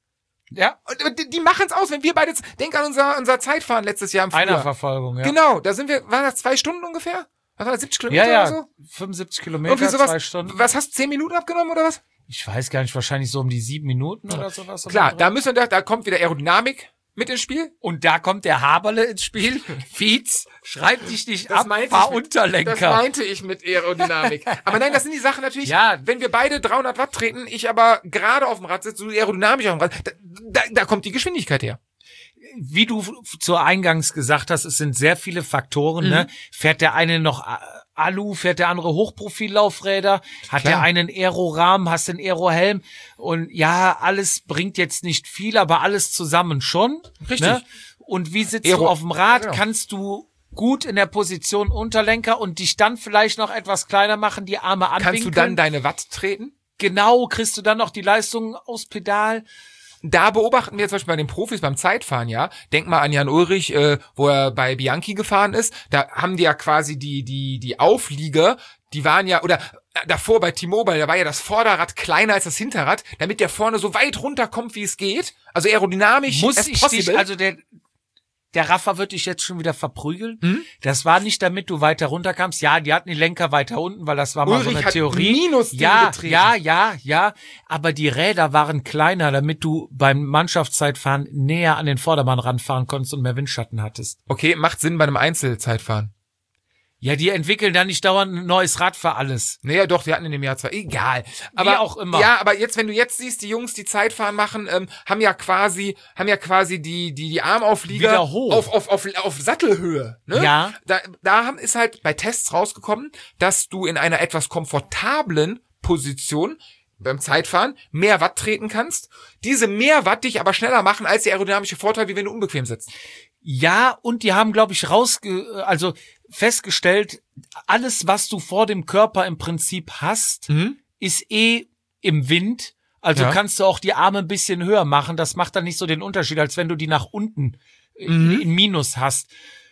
[SPEAKER 4] Ja.
[SPEAKER 2] Und die, die machen es aus, wenn wir beide, denk an unser, unser Zeitfahren letztes Jahr im Frühjahr.
[SPEAKER 4] Einerverfolgung, ja.
[SPEAKER 2] Genau, da sind wir, waren das zwei Stunden ungefähr? Was war das, siebzig Kilometer
[SPEAKER 4] Ja, ja.
[SPEAKER 2] oder so?
[SPEAKER 4] fünfundsiebzig Kilometer,
[SPEAKER 2] Irgendwie sowas.
[SPEAKER 4] zwei Stunden.
[SPEAKER 2] Was hast du, zehn Minuten abgenommen oder was?
[SPEAKER 4] Ich weiß gar nicht, wahrscheinlich so um die sieben Minuten oder sowas.
[SPEAKER 2] Klar, da müssen wir, da kommt wieder Aerodynamik mit ins Spiel.
[SPEAKER 4] Und da kommt der Haberle ins Spiel. Fietz, schreib dich nicht
[SPEAKER 2] Das
[SPEAKER 4] ab,
[SPEAKER 2] meinte
[SPEAKER 4] fahr
[SPEAKER 2] ich mit-
[SPEAKER 4] Unterlenker.
[SPEAKER 2] Das meinte ich mit Aerodynamik. Aber nein, das sind die Sachen natürlich,
[SPEAKER 4] Ja.
[SPEAKER 2] wenn wir beide dreihundert Watt treten, ich aber gerade auf dem Rad sitze, du aerodynamisch auf dem Rad, da, da, da kommt die Geschwindigkeit her.
[SPEAKER 4] Wie du zu Eingangs gesagt hast, es sind sehr viele Faktoren. Ne? Fährt der eine noch A- Alu, fährt der andere Hochprofillaufräder, hat
[SPEAKER 2] Klar.
[SPEAKER 4] der einen Aerorahmen, hast den Aerohelm und ja, alles bringt jetzt nicht viel, aber alles zusammen schon.
[SPEAKER 2] Richtig.
[SPEAKER 4] Ne? Und wie sitzt
[SPEAKER 2] Aero-
[SPEAKER 4] du auf dem Rad?
[SPEAKER 2] Genau.
[SPEAKER 4] Kannst du gut in der Position Unterlenker und dich dann vielleicht noch etwas kleiner machen, die Arme anwinkeln?
[SPEAKER 2] Kannst du dann deine Watt treten?
[SPEAKER 4] Genau, kriegst du dann noch die Leistung aufs Pedal?
[SPEAKER 2] Da beobachten wir zum Beispiel bei den Profis beim Zeitfahren, ja. Denk mal an Jan Ulrich, äh, wo er bei Bianchi gefahren ist. Da haben die ja quasi die, die, die Auflieger, die waren ja, oder äh, davor bei T-Mobile, da war ja das Vorderrad kleiner als das Hinterrad, damit der vorne so weit runterkommt, wie es geht. Also aerodynamisch
[SPEAKER 4] Muss
[SPEAKER 2] as
[SPEAKER 4] ich
[SPEAKER 2] possible.
[SPEAKER 4] dich, also der, der Raffer wird dich jetzt schon wieder verprügeln.
[SPEAKER 2] Hm?
[SPEAKER 4] Das war nicht, damit du weiter runterkamst. Ja, die hatten die Lenker weiter unten, weil das war mal so
[SPEAKER 2] Ulrich
[SPEAKER 4] eine
[SPEAKER 2] hat
[SPEAKER 4] Theorie.
[SPEAKER 2] Minus
[SPEAKER 4] ja,
[SPEAKER 2] getreten.
[SPEAKER 4] ja, ja, ja. Aber die Räder waren kleiner, damit du beim Mannschaftszeitfahren näher an den Vordermann ranfahren konntest und mehr Windschatten hattest.
[SPEAKER 2] Okay, macht Sinn bei einem Einzelzeitfahren.
[SPEAKER 4] Ja, die entwickeln dann nicht dauernd ein neues Rad für alles.
[SPEAKER 2] Naja, doch, wir hatten in dem Jahr zwei. Egal. Aber
[SPEAKER 4] auch immer.
[SPEAKER 2] Ja, aber jetzt, wenn du jetzt siehst, die Jungs, die Zeitfahren machen, ähm, haben ja quasi, haben ja quasi die, die, die Armauflieger
[SPEAKER 4] Wieder hoch.
[SPEAKER 2] auf, auf, auf, auf Sattelhöhe, ne?
[SPEAKER 4] Ja.
[SPEAKER 2] Da, da haben, ist halt bei Tests rausgekommen, dass du in einer etwas komfortablen Position beim Zeitfahren mehr Watt treten kannst. Diese mehr Watt dich aber schneller machen als der aerodynamische Vorteil, wie wenn du unbequem sitzt.
[SPEAKER 4] Ja, und die haben, glaube ich, rausge, also festgestellt, alles, was du vor dem Körper im Prinzip hast,
[SPEAKER 2] Mhm.
[SPEAKER 4] ist eh im Wind. Also
[SPEAKER 2] Ja.
[SPEAKER 4] kannst du auch die Arme ein bisschen höher machen. Das macht dann nicht so den Unterschied, als wenn du die nach unten
[SPEAKER 2] Mhm.
[SPEAKER 4] in, in Minus hast.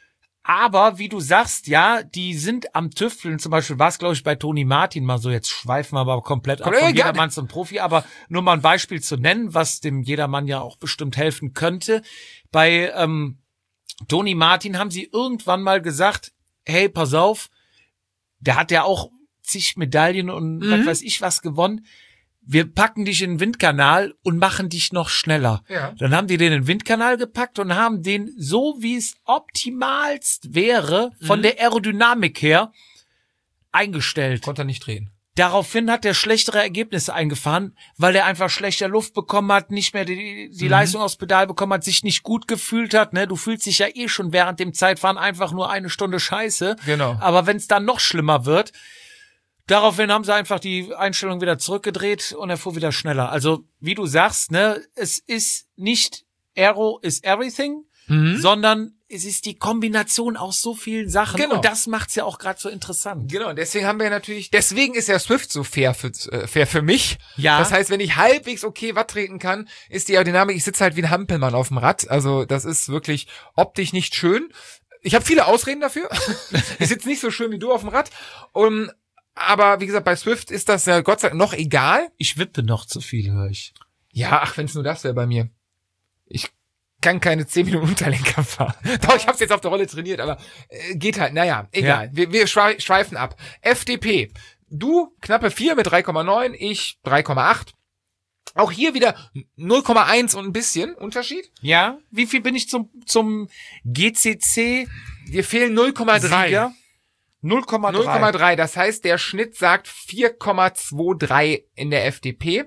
[SPEAKER 4] Aber wie du sagst, ja, die sind am Tüfteln. Zum Beispiel war es, glaube ich, bei Toni Martin mal so. Jetzt schweifen wir aber komplett ab
[SPEAKER 2] Ja,
[SPEAKER 4] von
[SPEAKER 2] gerne.
[SPEAKER 4] Jedermann zum Profi. Aber nur mal ein Beispiel zu nennen, was dem Jedermann ja auch bestimmt helfen könnte. Bei ähm, Toni Martin haben sie irgendwann mal gesagt, hey, pass auf, der hat ja auch zig Medaillen und
[SPEAKER 2] Mhm.
[SPEAKER 4] was weiß ich was gewonnen. Wir packen dich in den Windkanal und machen dich noch schneller.
[SPEAKER 2] Ja.
[SPEAKER 4] Dann haben die den in den Windkanal gepackt und haben den, so wie es optimalst wäre, von
[SPEAKER 2] Mhm.
[SPEAKER 4] der Aerodynamik her, eingestellt.
[SPEAKER 2] Konnte er nicht drehen.
[SPEAKER 4] Daraufhin hat er schlechtere Ergebnisse eingefahren, weil er einfach schlechter Luft bekommen hat, nicht mehr die, die
[SPEAKER 2] Mhm.
[SPEAKER 4] Leistung aufs Pedal bekommen hat, sich nicht gut gefühlt hat. Ne? Du fühlst dich ja eh schon während dem Zeitfahren einfach nur eine Stunde scheiße.
[SPEAKER 2] Genau.
[SPEAKER 4] Aber wenn es dann noch schlimmer wird, daraufhin haben sie einfach die Einstellung wieder zurückgedreht und er fuhr wieder schneller. Also wie du sagst, ne, es ist nicht Aero is everything,
[SPEAKER 2] Mhm.
[SPEAKER 4] sondern es ist die Kombination aus so vielen Sachen.
[SPEAKER 2] Genau.
[SPEAKER 4] Und das macht's ja auch gerade so interessant.
[SPEAKER 2] Genau, deswegen haben wir natürlich, deswegen ist ja Swift so fair für, äh, fair für mich.
[SPEAKER 4] Ja.
[SPEAKER 2] Das heißt, wenn ich halbwegs okay Watt treten kann, ist die Aerodynamik, ich sitze halt wie ein Hampelmann auf dem Rad. Also das ist wirklich optisch nicht schön. Ich habe viele Ausreden dafür. Ich sitze nicht so schön wie du auf dem Rad. Um, aber wie gesagt, bei Swift ist das ja Gott sei Dank noch egal.
[SPEAKER 4] Ich wippe noch zu viel, höre ich.
[SPEAKER 2] Ja, ach, wenn es nur das wäre bei mir. Ich kann keine zehn Minuten Unterlenker fahren. Doch, ich habe es jetzt auf der Rolle trainiert, aber äh, geht halt. Naja, egal.
[SPEAKER 4] Ja.
[SPEAKER 2] Wir, wir schwei- schweifen ab. F D P. Du knappe vier mit drei Komma neun, ich drei Komma acht. Auch hier wieder null Komma eins und ein bisschen Unterschied.
[SPEAKER 4] Ja? Wie viel bin ich zum, zum G C C?
[SPEAKER 2] Wir fehlen null Komma drei.
[SPEAKER 4] Sieger? null Komma drei.
[SPEAKER 2] null Komma drei. Das heißt, der Schnitt sagt vier Komma zweiundzwanzig in der F D P.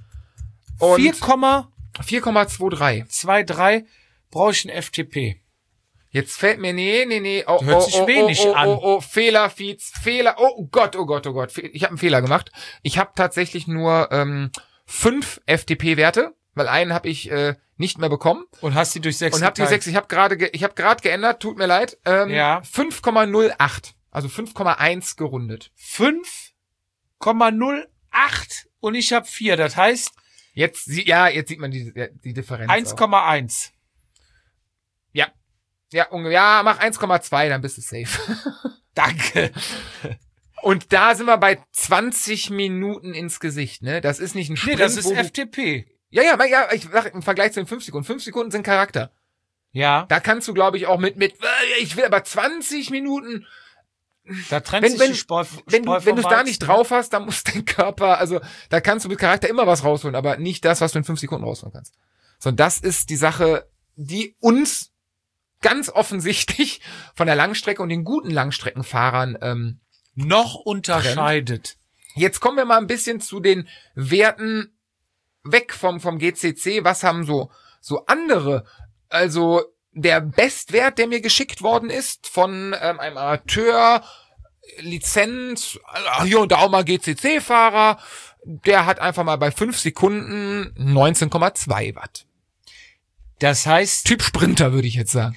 [SPEAKER 2] Und
[SPEAKER 4] vier Komma
[SPEAKER 2] vier Komma zweiundzwanzig.
[SPEAKER 4] drei brauche ich ein F T P.
[SPEAKER 2] Jetzt fällt mir, nee, nee, nee, oh,
[SPEAKER 4] Hört
[SPEAKER 2] oh,
[SPEAKER 4] sich
[SPEAKER 2] oh,
[SPEAKER 4] wenig
[SPEAKER 2] oh, oh,
[SPEAKER 4] an.
[SPEAKER 2] oh, oh, Fehler, Feeds, Fehler, oh Gott, oh Gott, oh Gott, ich habe einen Fehler gemacht. Ich habe tatsächlich nur ähm, fünf F T P-Werte, weil einen habe ich äh, nicht mehr bekommen.
[SPEAKER 4] Und hast die durch sechs
[SPEAKER 2] Und hab die sechs, ich habe gerade ge- ich habe gerade geändert, tut mir leid, ähm,
[SPEAKER 4] Ja.
[SPEAKER 2] fünf Komma null acht, also fünf Komma eins gerundet.
[SPEAKER 4] fünf Komma null acht und ich habe vier. Das heißt
[SPEAKER 2] Jetzt, sie- ja, jetzt sieht man die, die Differenz.
[SPEAKER 4] eins
[SPEAKER 2] auch.
[SPEAKER 4] Komma eins.
[SPEAKER 2] Ja. Ja, unge- ja, mach eins Komma zwei, dann bist du safe.
[SPEAKER 4] Danke.
[SPEAKER 2] Und da sind wir bei zwanzig Minuten ins Gesicht, ne? Das ist nicht ein
[SPEAKER 4] Nee,
[SPEAKER 2] Sprint,
[SPEAKER 4] das ist
[SPEAKER 2] wo du,
[SPEAKER 4] F T P.
[SPEAKER 2] Ja, ja, ja, ich sag im Vergleich zu den fünf Sekunden. fünf Sekunden sind Charakter.
[SPEAKER 4] Ja,
[SPEAKER 2] Da kannst du, glaube ich, auch mit, mit, äh, ich will aber zwanzig Minuten.
[SPEAKER 4] da trennt
[SPEAKER 2] Wenn,
[SPEAKER 4] sich
[SPEAKER 2] wenn,
[SPEAKER 4] die Spreu,
[SPEAKER 2] wenn du,
[SPEAKER 4] Spreu
[SPEAKER 2] wenn du es
[SPEAKER 4] vom
[SPEAKER 2] da
[SPEAKER 4] Weizen.
[SPEAKER 2] nicht drauf hast, dann muss dein Körper, also, da kannst du mit Charakter immer was rausholen, aber nicht das, was du in fünf Sekunden rausholen kannst. So, das ist die Sache, die uns ganz offensichtlich von der Langstrecke und den guten Langstreckenfahrern, ähm,
[SPEAKER 4] noch unterscheidet.
[SPEAKER 2] Jetzt kommen wir mal ein bisschen zu den Werten weg vom, vom G C C. Was haben so, so andere? Also, der Bestwert, der mir geschickt worden ist von ähm, einem Amateur, Lizenz, äh, hier und da auch mal G C C-Fahrer, der hat einfach mal bei fünf Sekunden neunzehn Komma zwei Watt.
[SPEAKER 4] Das heißt,
[SPEAKER 2] Typ Sprinter, würde ich jetzt sagen.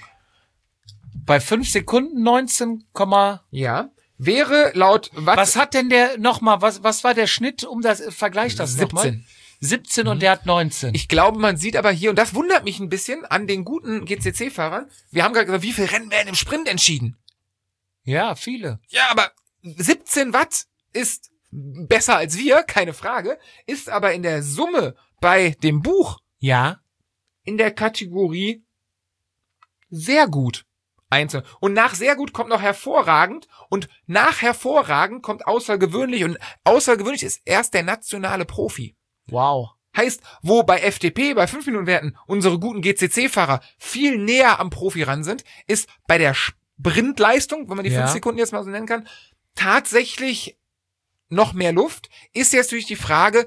[SPEAKER 4] bei fünf Sekunden neunzehn,
[SPEAKER 2] Ja. Wäre laut Watt
[SPEAKER 4] was hat denn der nochmal, was, was war der Schnitt, um das, vergleich das nochmal?
[SPEAKER 2] siebzehn.
[SPEAKER 4] siebzehn und der hat neunzehn.
[SPEAKER 2] Ich glaube, man sieht aber hier, und das wundert mich ein bisschen an den guten G C C-Fahrern, wir haben gerade gesagt, wie viele Rennen werden im Sprint entschieden?
[SPEAKER 4] Ja, viele.
[SPEAKER 2] Ja, aber siebzehn Watt ist besser als wir, keine Frage, ist aber in der Summe bei dem Buch
[SPEAKER 4] Ja.
[SPEAKER 2] in der Kategorie sehr gut. Einzeln. Und nach sehr gut kommt noch hervorragend und nach hervorragend kommt außergewöhnlich und außergewöhnlich ist erst der nationale Profi.
[SPEAKER 4] Wow.
[SPEAKER 2] Heißt, wo bei F T P, bei fünf Minuten Werten, unsere guten G C C-Fahrer viel näher am Profi ran sind, ist bei der Sprintleistung, wenn man die
[SPEAKER 4] Ja.
[SPEAKER 2] fünf Sekunden jetzt mal so nennen kann, tatsächlich noch mehr Luft. Ist jetzt natürlich die Frage,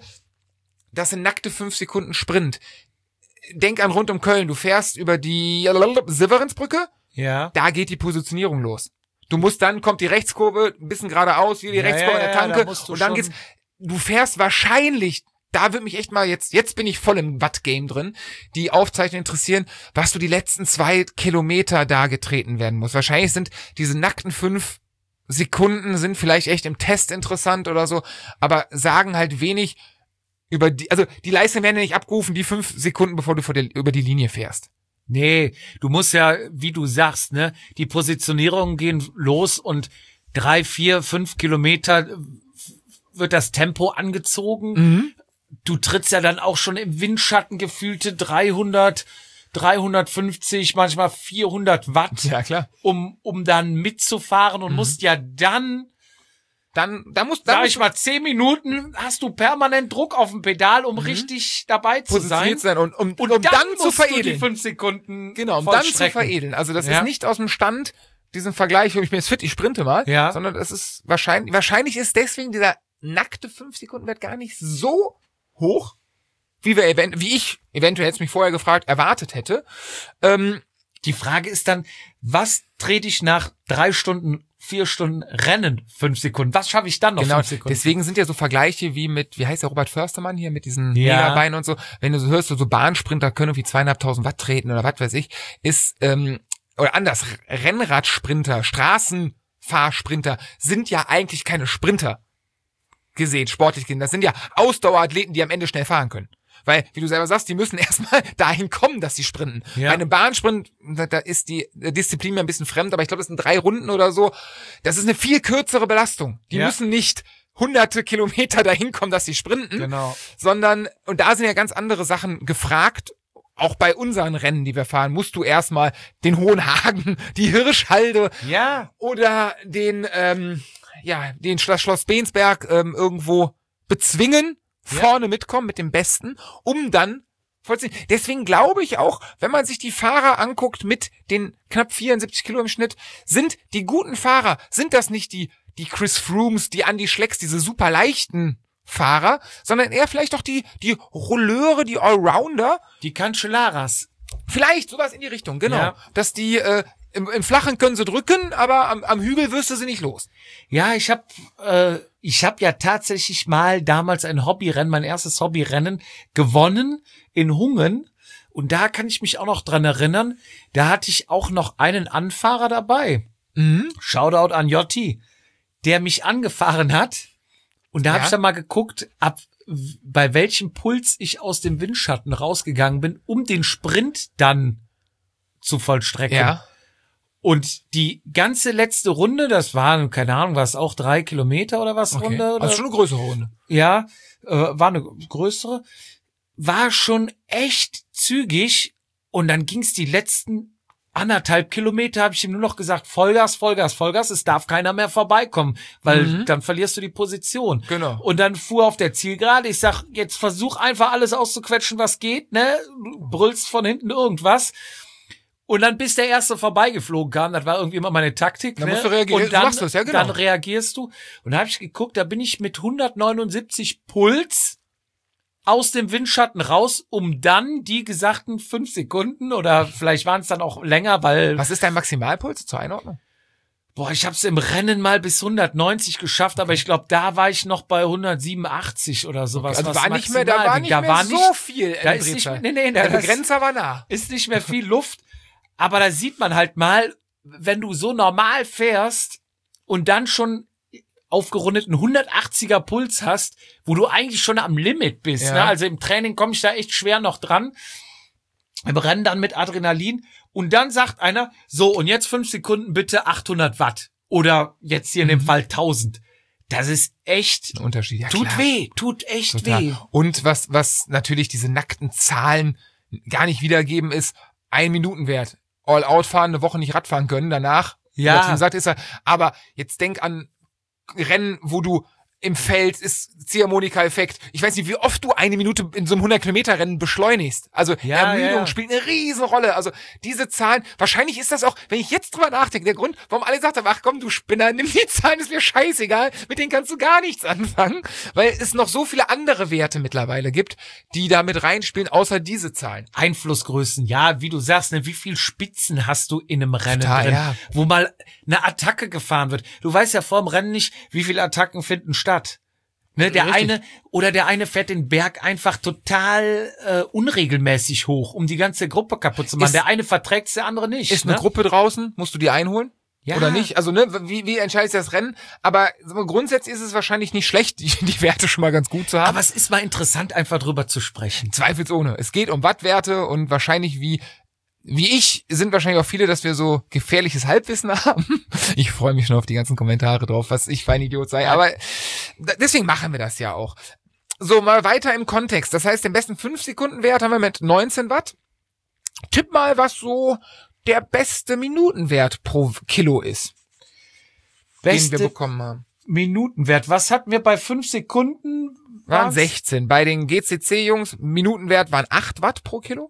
[SPEAKER 2] das sind nackte fünf Sekunden Sprint. Denk an rund um Köln, du fährst über die Severinsbrücke,
[SPEAKER 4] Ja.
[SPEAKER 2] da geht die Positionierung los. Du musst dann, kommt die Rechtskurve, ein bisschen geradeaus, wie die
[SPEAKER 4] Ja,
[SPEAKER 2] Rechtskurve
[SPEAKER 4] ja,
[SPEAKER 2] in der
[SPEAKER 4] ja,
[SPEAKER 2] Tanke,
[SPEAKER 4] da musst du
[SPEAKER 2] und dann
[SPEAKER 4] schon-
[SPEAKER 2] geht's, du fährst wahrscheinlich, da wird mich echt mal jetzt, jetzt bin ich voll im Watt-Game drin, die Aufzeichnungen interessieren, was du die letzten zwei Kilometer da getreten werden muss. Wahrscheinlich sind diese nackten fünf Sekunden sind vielleicht echt im Test interessant oder so, aber sagen halt wenig über die, also die Leistung werden ja nicht abgerufen, die fünf Sekunden, bevor du vor der, über die Linie fährst.
[SPEAKER 4] Nee, du musst ja, wie du sagst, ne, die Positionierungen gehen los und drei, vier, fünf Kilometer wird das Tempo angezogen.
[SPEAKER 2] Mhm.
[SPEAKER 4] Du trittst ja dann auch schon im Windschatten gefühlte dreihundert, dreihundertfünfzig, manchmal vierhundert Watt,
[SPEAKER 2] Ja, klar.
[SPEAKER 4] um, um dann mitzufahren und musst ja dann,
[SPEAKER 2] Dann, da muss, da
[SPEAKER 4] sag
[SPEAKER 2] muss
[SPEAKER 4] ich mal, zehn Minuten hast du permanent Druck auf dem Pedal, um richtig dabei zu sein.
[SPEAKER 2] positioniert sein und um,
[SPEAKER 4] Und
[SPEAKER 2] um
[SPEAKER 4] dann,
[SPEAKER 2] dann, zu
[SPEAKER 4] musst du die
[SPEAKER 2] veredeln.
[SPEAKER 4] fünf Sekunden
[SPEAKER 2] Genau, um dann zu
[SPEAKER 4] vollstrecken.
[SPEAKER 2] veredeln. Also das
[SPEAKER 4] Ja.
[SPEAKER 2] ist nicht aus dem Stand, diesen Vergleich, ich bin jetzt fit, ich sprinte mal,
[SPEAKER 4] Ja.
[SPEAKER 2] sondern das ist wahrscheinlich, wahrscheinlich ist deswegen dieser nackte fünf Sekunden Wert gar nicht so hoch, wie wir event wie ich eventuell jetzt mich vorher gefragt erwartet hätte. Ähm,
[SPEAKER 4] Die Frage ist dann, was trete ich nach drei Stunden, vier Stunden Rennen fünf Sekunden? Was schaffe ich dann noch
[SPEAKER 2] genau,
[SPEAKER 4] fünf Sekunden?
[SPEAKER 2] deswegen sind ja so Vergleiche wie mit, wie heißt der Robert Förstermann hier, mit diesen
[SPEAKER 4] Ja.
[SPEAKER 2] Megabeinen und so. Wenn du so hörst, so Bahnsprinter können irgendwie zweieinhalbtausend Watt treten oder was weiß ich, ist, ähm, oder anders, Rennradsprinter, Straßenfahrsprinter sind ja eigentlich keine Sprinter gesehen, sportlich gesehen. Das sind ja Ausdauerathleten, die am Ende schnell fahren können. Weil, wie du selber sagst, die müssen erstmal dahin kommen, dass sie sprinten.
[SPEAKER 4] Ja.
[SPEAKER 2] Bei einem Bahnsprint, da, da ist die Disziplin mir ein bisschen fremd, aber ich glaube, das sind drei Runden oder so. Das ist eine viel kürzere Belastung. Die
[SPEAKER 4] Ja.
[SPEAKER 2] müssen nicht hunderte Kilometer dahin kommen, dass sie sprinten,
[SPEAKER 4] Genau.
[SPEAKER 2] sondern, und da sind ja ganz andere Sachen gefragt. Auch bei unseren Rennen, die wir fahren, musst du erstmal den Hohenhagen, die Hirschhalde
[SPEAKER 4] Ja.
[SPEAKER 2] oder den, ähm, ja, den Schloss, Schloss Bensberg ähm, irgendwo bezwingen,
[SPEAKER 4] Ja.
[SPEAKER 2] vorne mitkommen mit dem Besten, um dann vollziehen. Deswegen glaube ich auch, wenn man sich die Fahrer anguckt mit den knapp vierundsiebzig Kilo im Schnitt, sind die guten Fahrer, sind das nicht die, die Chris Froomes, die Andy Schlecks, diese super leichten Fahrer, sondern eher vielleicht doch die, die Rolleure, die Allrounder.
[SPEAKER 4] Die Cancellaras.
[SPEAKER 2] Vielleicht sowas in die Richtung, genau.
[SPEAKER 4] Ja.
[SPEAKER 2] Dass die, äh, im, im Flachen können sie drücken, aber am, am Hügel wirst du sie nicht los.
[SPEAKER 4] Ja, ich hab, äh, ich hab ja tatsächlich mal damals ein Hobbyrennen, mein erstes Hobbyrennen gewonnen in Hungen. Und da kann ich mich auch noch dran erinnern, da hatte ich auch noch einen Anfahrer dabei.
[SPEAKER 2] Mhm.
[SPEAKER 4] Shoutout an Jotti, der mich angefahren hat. Und da
[SPEAKER 2] Ja.
[SPEAKER 4] habe ich dann mal geguckt, ab bei welchem Puls ich aus dem Windschatten rausgegangen bin, um den Sprint dann zu vollstrecken.
[SPEAKER 2] Ja.
[SPEAKER 4] Und die ganze letzte Runde, das waren, keine Ahnung, war es auch drei Kilometer oder was
[SPEAKER 2] Okay.
[SPEAKER 4] Runde? Oder?
[SPEAKER 2] Also schon eine größere Runde.
[SPEAKER 4] Ja, äh, war eine größere. War schon echt zügig. Und dann ging's die letzten anderthalb Kilometer, habe ich ihm nur noch gesagt, Vollgas, Vollgas, Vollgas, es darf keiner mehr vorbeikommen, weil
[SPEAKER 2] Mhm.
[SPEAKER 4] dann verlierst du die Position.
[SPEAKER 2] Genau.
[SPEAKER 4] Und dann fuhr auf der Zielgerade, ich sag, jetzt versuch einfach alles auszuquetschen, was geht, ne? Du brüllst von hinten irgendwas. Und dann bis der Erste vorbeigeflogen kam, das war irgendwie immer meine Taktik.
[SPEAKER 2] Dann
[SPEAKER 4] ne?
[SPEAKER 2] musst du reagieren.
[SPEAKER 4] Und
[SPEAKER 2] Du
[SPEAKER 4] dann,
[SPEAKER 2] machst das, ja, genau.
[SPEAKER 4] dann reagierst du. Und da habe ich geguckt, da bin ich mit hundertneunundsiebzig Puls aus dem Windschatten raus, um dann die gesagten fünf Sekunden oder vielleicht waren es dann auch länger, weil,
[SPEAKER 2] Was ist dein Maximalpuls zur Einordnung?
[SPEAKER 4] boah, ich habe es im Rennen mal bis hundertneunzig geschafft, aber ich glaube, da war ich noch bei hundertsiebenundachtzig oder sowas.
[SPEAKER 2] Also
[SPEAKER 4] was
[SPEAKER 2] war nicht mehr, da
[SPEAKER 4] maximal
[SPEAKER 2] war
[SPEAKER 4] ging.
[SPEAKER 2] nicht
[SPEAKER 4] da
[SPEAKER 2] mehr
[SPEAKER 4] war
[SPEAKER 2] so
[SPEAKER 4] nicht,
[SPEAKER 2] viel
[SPEAKER 4] da ist nicht,
[SPEAKER 2] Drehzahl.
[SPEAKER 4] nee, nee,
[SPEAKER 2] Der
[SPEAKER 4] da
[SPEAKER 2] Begrenzer war nah.
[SPEAKER 4] ist nicht mehr viel Luft, aber da sieht man halt mal, wenn du so normal fährst und dann schon aufgerundeten hundertachtziger Puls hast, wo du eigentlich schon am Limit bist.
[SPEAKER 2] Ja.
[SPEAKER 4] Ne? Also im Training komme ich da echt schwer noch dran. Im Rennen dann mit Adrenalin. Und dann sagt einer, so und jetzt fünf Sekunden bitte achthundert Watt. Oder jetzt hier in dem Fall tausend. Das ist echt,
[SPEAKER 2] Ein Unterschied. Ja,
[SPEAKER 4] tut
[SPEAKER 2] klar.
[SPEAKER 4] weh, tut echt
[SPEAKER 2] Total.
[SPEAKER 4] weh.
[SPEAKER 2] Und was, was natürlich diese nackten Zahlen gar nicht wiedergeben, ist ein Minutenwert. All-out fahren, eine Woche nicht Radfahren können, danach,
[SPEAKER 4] Ja.
[SPEAKER 2] wie das Team sagt, ist er. Aber jetzt denk an Rennen, wo du im Feld ist Ziehharmonika-Effekt. Ich weiß nicht, wie oft du eine Minute in so einem hundert-Kilometer-Rennen beschleunigst. Also
[SPEAKER 4] Ja,
[SPEAKER 2] Ermüdung
[SPEAKER 4] ja, ja.
[SPEAKER 2] spielt eine riesen Rolle. Also diese Zahlen, wahrscheinlich ist das auch, wenn ich jetzt drüber nachdenke, der Grund, warum alle gesagt haben, ach komm, du Spinner, nimm die Zahlen, ist mir scheißegal, mit denen kannst du gar nichts anfangen, weil es noch so viele andere Werte mittlerweile gibt, die da mit reinspielen, außer diese Zahlen.
[SPEAKER 4] Einflussgrößen, ja, wie du sagst, ne, wie viel Spitzen hast du in einem Rennen
[SPEAKER 2] Total,
[SPEAKER 4] drin,
[SPEAKER 2] ja.
[SPEAKER 4] wo mal eine Attacke gefahren wird. Du weißt ja vor dem Rennen nicht, wie viele Attacken finden statt. Ne, der
[SPEAKER 2] Richtig.
[SPEAKER 4] eine oder der eine fährt den Berg einfach total äh, unregelmäßig hoch, um die ganze Gruppe kaputt zu machen.
[SPEAKER 2] Ist-
[SPEAKER 4] der eine verträgt's, der andere nicht.
[SPEAKER 2] Ist
[SPEAKER 4] ne?
[SPEAKER 2] eine Gruppe draußen, musst du die einholen?
[SPEAKER 4] Ja.
[SPEAKER 2] Oder nicht? Also, ne, wie, wie entscheidest du das Rennen? Aber so grundsätzlich ist es wahrscheinlich nicht schlecht, die, die Werte schon mal ganz gut zu haben.
[SPEAKER 4] Aber es ist mal interessant, einfach drüber zu sprechen.
[SPEAKER 2] Zweifelsohne. Es geht um Wattwerte und wahrscheinlich wie, wie ich, sind wahrscheinlich auch viele, dass wir so gefährliches Halbwissen haben. Ich freue mich schon auf die ganzen Kommentare drauf, was ich für ein Idiot sei. Aber da- deswegen machen wir das ja auch. So, mal weiter im Kontext. Das heißt, den besten fünf Sekunden Wert haben wir mit neunzehn Watt. Tipp mal, was so der beste Minutenwert pro Kilo ist, den wir
[SPEAKER 4] Beste
[SPEAKER 2] bekommen haben.
[SPEAKER 4] Minutenwert. Was hatten wir bei fünf Sekunden?
[SPEAKER 2] Waren
[SPEAKER 4] War's?
[SPEAKER 2] sechzehn. Bei den G C C-Jungs, Minutenwert waren acht Watt pro Kilo.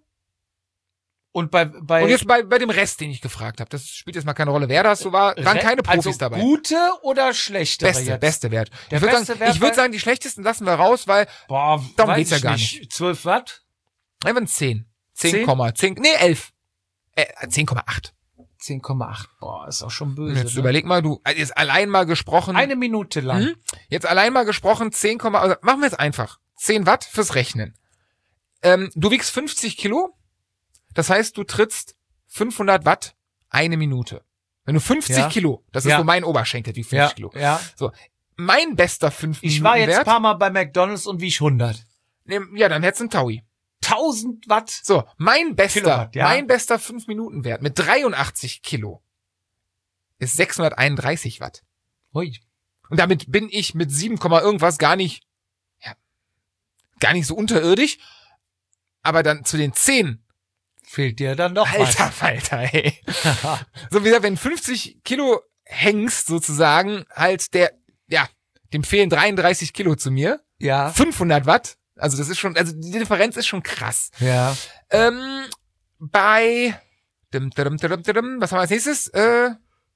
[SPEAKER 4] Und bei, bei
[SPEAKER 2] Und jetzt bei, bei dem Rest, den ich gefragt habe, das spielt jetzt mal keine Rolle, wer das so war, waren keine Profis
[SPEAKER 4] also
[SPEAKER 2] dabei.
[SPEAKER 4] Gute oder schlechtere
[SPEAKER 2] Beste,
[SPEAKER 4] jetzt?
[SPEAKER 2] beste Wert.
[SPEAKER 4] Der
[SPEAKER 2] ich würde
[SPEAKER 4] beste
[SPEAKER 2] sagen,
[SPEAKER 4] Wert
[SPEAKER 2] ich würd
[SPEAKER 4] bei-
[SPEAKER 2] sagen, die schlechtesten lassen wir raus, weil
[SPEAKER 4] Boah,
[SPEAKER 2] Darum
[SPEAKER 4] weiß
[SPEAKER 2] geht's ja
[SPEAKER 4] ich
[SPEAKER 2] gar
[SPEAKER 4] nicht. zwölf Watt?
[SPEAKER 2] einfach zehn. zehn,
[SPEAKER 4] Zehn?
[SPEAKER 2] zehn, nee, elf. Äh, zehn Komma acht.
[SPEAKER 4] zehn Komma acht. Boah, ist auch schon böse.
[SPEAKER 2] Jetzt
[SPEAKER 4] ne?
[SPEAKER 2] überleg mal, du, also jetzt allein mal gesprochen.
[SPEAKER 4] Eine Minute lang.
[SPEAKER 2] Mhm. Jetzt allein mal gesprochen, zehn, also machen wir jetzt einfach. zehn Watt fürs Rechnen. Ähm, du wiegst fünfzig Kilo. Das heißt, du trittst fünfhundert Watt eine Minute. Wenn du fünfzig
[SPEAKER 4] Ja.
[SPEAKER 2] Kilo, das ist
[SPEAKER 4] Ja.
[SPEAKER 2] so mein Oberschenkel, wie fünfzig
[SPEAKER 4] Ja,
[SPEAKER 2] Kilo.
[SPEAKER 4] ja.
[SPEAKER 2] So. Mein bester fünf
[SPEAKER 4] Ich
[SPEAKER 2] Minuten
[SPEAKER 4] war jetzt ein
[SPEAKER 2] Wert.
[SPEAKER 4] paar Mal bei McDonald's und wieg hundert.
[SPEAKER 2] Nee, ja, dann hättest du einen Taui.
[SPEAKER 4] tausend Watt.
[SPEAKER 2] So, mein bester,
[SPEAKER 4] Kilowatt, ja.
[SPEAKER 2] mein bester fünf Minuten Wert mit dreiundachtzig Kilo ist sechshunderteinunddreißig Watt.
[SPEAKER 4] Ui.
[SPEAKER 2] Und damit bin ich mit sieben, irgendwas gar nicht, ja, gar nicht so unterirdisch. Aber dann zu den zehn,
[SPEAKER 4] Fehlt dir dann noch
[SPEAKER 2] alter Falter, ey. So wie gesagt, wenn fünfzig Kilo hängst sozusagen, halt der, ja, dem fehlen dreiunddreißig Kilo zu mir,
[SPEAKER 4] was. Ja.
[SPEAKER 2] fünfhundert Watt, Also das ist schon, also die Differenz ist schon krass.
[SPEAKER 4] Ja.
[SPEAKER 2] Ähm, bei, dim, dim, dim, dim, dim, was haben wir als nächstes? Äh,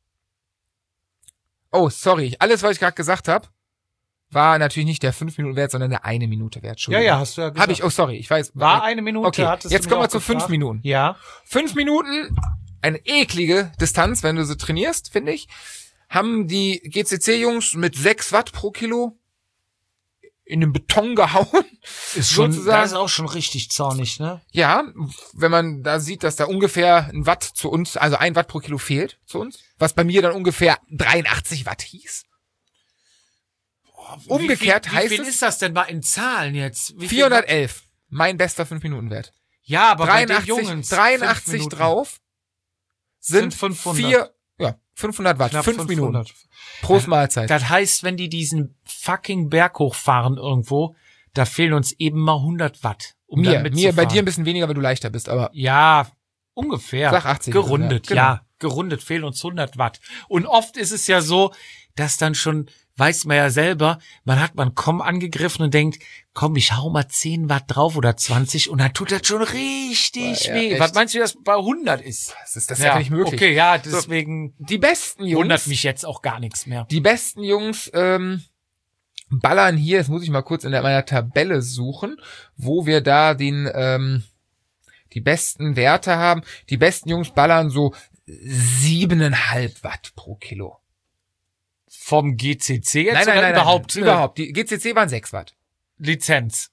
[SPEAKER 2] oh, sorry, alles, was ich gerade gesagt habe, war natürlich nicht der fünf Minuten Wert, sondern der eine Minute Wert.
[SPEAKER 4] Ja, ja, hast du ja gesagt.
[SPEAKER 2] Habe ich, oh sorry, ich weiß.
[SPEAKER 4] War eine Minute.
[SPEAKER 2] Okay,
[SPEAKER 4] hattest
[SPEAKER 2] jetzt
[SPEAKER 4] du
[SPEAKER 2] kommen
[SPEAKER 4] mir
[SPEAKER 2] wir zu
[SPEAKER 4] auch
[SPEAKER 2] fünf
[SPEAKER 4] gefragt.
[SPEAKER 2] Minuten.
[SPEAKER 4] Ja.
[SPEAKER 2] Fünf Minuten, eine eklige Distanz, wenn du so trainierst, finde ich, haben die G C C-Jungs mit sechs Watt pro Kilo in den Beton gehauen.
[SPEAKER 4] Ist schon,
[SPEAKER 2] sozusagen.
[SPEAKER 4] das ist auch schon richtig zornig, ne?
[SPEAKER 2] Ja, wenn man da sieht, dass da ungefähr ein Watt zu uns, also ein Watt pro Kilo fehlt zu uns, was bei mir dann ungefähr dreiundachtzig Watt hieß. Umgekehrt
[SPEAKER 4] wie viel,
[SPEAKER 2] heißt
[SPEAKER 4] wie viel
[SPEAKER 2] es
[SPEAKER 4] ist das denn mal in Zahlen jetzt? Wie viel
[SPEAKER 2] vierhundertelf, mein bester fünf Minuten Wert.
[SPEAKER 4] Ja, aber
[SPEAKER 2] dreiundachtzig,
[SPEAKER 4] bei den Jungs,
[SPEAKER 2] dreiundachtzig
[SPEAKER 4] fünf Minuten
[SPEAKER 2] drauf sind,
[SPEAKER 4] sind fünfhundert.
[SPEAKER 2] vier, ja, fünfhundert Watt,
[SPEAKER 4] Knapp
[SPEAKER 2] fünf
[SPEAKER 4] fünfhundert.
[SPEAKER 2] Minuten pro Mahlzeit.
[SPEAKER 4] Das heißt, wenn die diesen fucking Berg hochfahren irgendwo, da fehlen uns eben mal hundert Watt. Um
[SPEAKER 2] mir,
[SPEAKER 4] dann
[SPEAKER 2] mir, bei
[SPEAKER 4] mitzufahren.
[SPEAKER 2] dir ein bisschen weniger, weil du leichter bist, aber
[SPEAKER 4] Ja, ungefähr.
[SPEAKER 2] Sag achtzig.
[SPEAKER 4] Gerundet,
[SPEAKER 2] Ja, genau.
[SPEAKER 4] ja. Gerundet fehlen uns hundert Watt. Und oft ist es ja so, dass dann schon, weiß man ja selber, man hat man komm angegriffen und denkt, komm, ich hau mal zehn Watt drauf oder zwanzig und dann tut das schon richtig
[SPEAKER 2] Ja,
[SPEAKER 4] weh.
[SPEAKER 2] echt.
[SPEAKER 4] Was meinst du, dass bei hundert ist?
[SPEAKER 2] das ist, das ist ja nicht möglich.
[SPEAKER 4] Okay, ja, deswegen
[SPEAKER 2] Die besten Jungs,
[SPEAKER 4] wundert mich jetzt auch gar nichts mehr.
[SPEAKER 2] die besten Jungs, ähm, ballern hier, jetzt muss ich mal kurz in der, meiner Tabelle suchen, wo wir da den, ähm, die besten Werte haben. Die besten Jungs ballern so siebeneinhalb Watt pro Kilo.
[SPEAKER 4] Vom G C C jetzt
[SPEAKER 2] Nein, nein,
[SPEAKER 4] oder
[SPEAKER 2] nein,
[SPEAKER 4] überhaupt?
[SPEAKER 2] nein,
[SPEAKER 4] äh,
[SPEAKER 2] überhaupt. Die G C C waren sechs Watt.
[SPEAKER 4] Lizenz.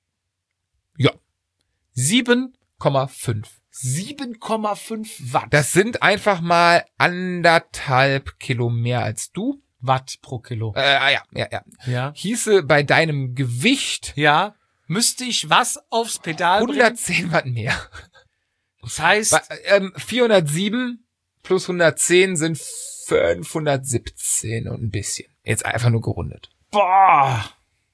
[SPEAKER 2] Ja.
[SPEAKER 4] Sieben,
[SPEAKER 2] Komma fünf.
[SPEAKER 4] sieben Komma fünf Watt.
[SPEAKER 2] Das sind einfach mal anderthalb Kilo mehr als du.
[SPEAKER 4] Watt pro Kilo.
[SPEAKER 2] Äh, ah, ja, ja, ja.
[SPEAKER 4] Ja.
[SPEAKER 2] Hieße bei deinem Gewicht
[SPEAKER 4] Ja. Müsste ich was aufs Pedal bringen?
[SPEAKER 2] hundertzehn Watt mehr.
[SPEAKER 4] Das heißt,
[SPEAKER 2] Bei, ähm, vierhundertsieben plus hundertzehn sind fünfhundertsiebzehn und ein bisschen. Jetzt einfach nur gerundet.
[SPEAKER 4] boah.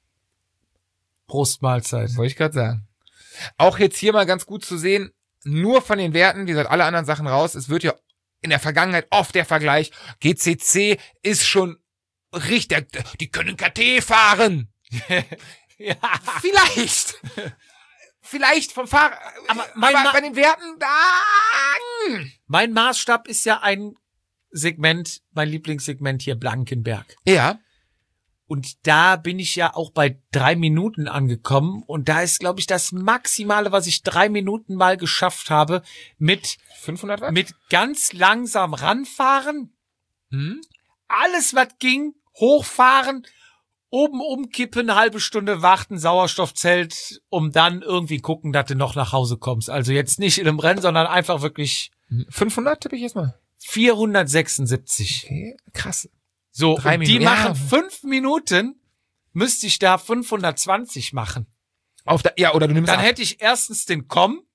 [SPEAKER 4] Brustmahlzeit.
[SPEAKER 2] Wollte ich gerade sagen. Auch jetzt hier mal ganz gut zu sehen, nur von den Werten, wie gesagt, alle anderen Sachen raus. Es wird ja in der Vergangenheit oft der Vergleich, G C C ist schon richtig, die können K T fahren.
[SPEAKER 4] Ja.
[SPEAKER 2] Vielleicht. Vielleicht vom Fahrer.
[SPEAKER 4] Aber mein
[SPEAKER 2] aber
[SPEAKER 4] Ma-
[SPEAKER 2] bei den Werten, da.
[SPEAKER 4] Mein Maßstab ist ja ein Segment, mein Lieblingssegment hier, Blankenberg.
[SPEAKER 2] Ja.
[SPEAKER 4] Und da bin ich ja auch bei drei Minuten angekommen. Und da ist, glaube ich, das Maximale, was ich drei Minuten mal geschafft habe, mit,
[SPEAKER 2] fünfhundert Watt?
[SPEAKER 4] mit ganz langsam ranfahren.
[SPEAKER 2] Hm?
[SPEAKER 4] Alles, was ging, hochfahren, oben umkippen, eine halbe Stunde warten, Sauerstoffzelt, um dann irgendwie gucken, dass du noch nach Hause kommst. Also jetzt nicht in einem Rennen, sondern einfach wirklich
[SPEAKER 2] fünfhundert tippe ich jetzt mal.
[SPEAKER 4] vierhundertsechsundsiebzig.
[SPEAKER 2] Okay, krass.
[SPEAKER 4] So,
[SPEAKER 2] Drei
[SPEAKER 4] und die
[SPEAKER 2] Minuten.
[SPEAKER 4] machen
[SPEAKER 2] Ja.
[SPEAKER 4] fünf Minuten, müsste ich da fünfhundertzwanzig machen.
[SPEAKER 2] Auf der, ja, oder du nimmst
[SPEAKER 4] Dann
[SPEAKER 2] ab.
[SPEAKER 4] hätte ich erstens den Komm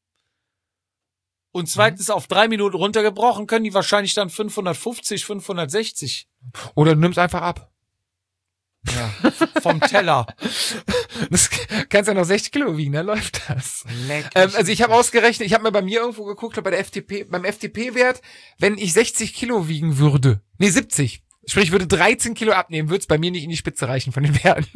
[SPEAKER 4] und zweitens auf drei Minuten runtergebrochen, können die wahrscheinlich dann fünfhundertfünfzig, fünfhundertsechzig.
[SPEAKER 2] Oder du nimmst einfach ab.
[SPEAKER 4] Ja, vom Teller.
[SPEAKER 2] Das kannst ja noch sechzig Kilo wiegen, dann läuft das.
[SPEAKER 4] Leck
[SPEAKER 2] Ähm,
[SPEAKER 4] mich
[SPEAKER 2] also ich
[SPEAKER 4] nicht.
[SPEAKER 2] habe ausgerechnet, ich habe mir bei mir irgendwo geguckt, bei der F T P, beim F T P-Wert, wenn ich sechzig Kilo wiegen würde, nee, siebzig, sprich, ich würde dreizehn Kilo abnehmen, würde es bei mir nicht in die Spitze reichen von den Werten.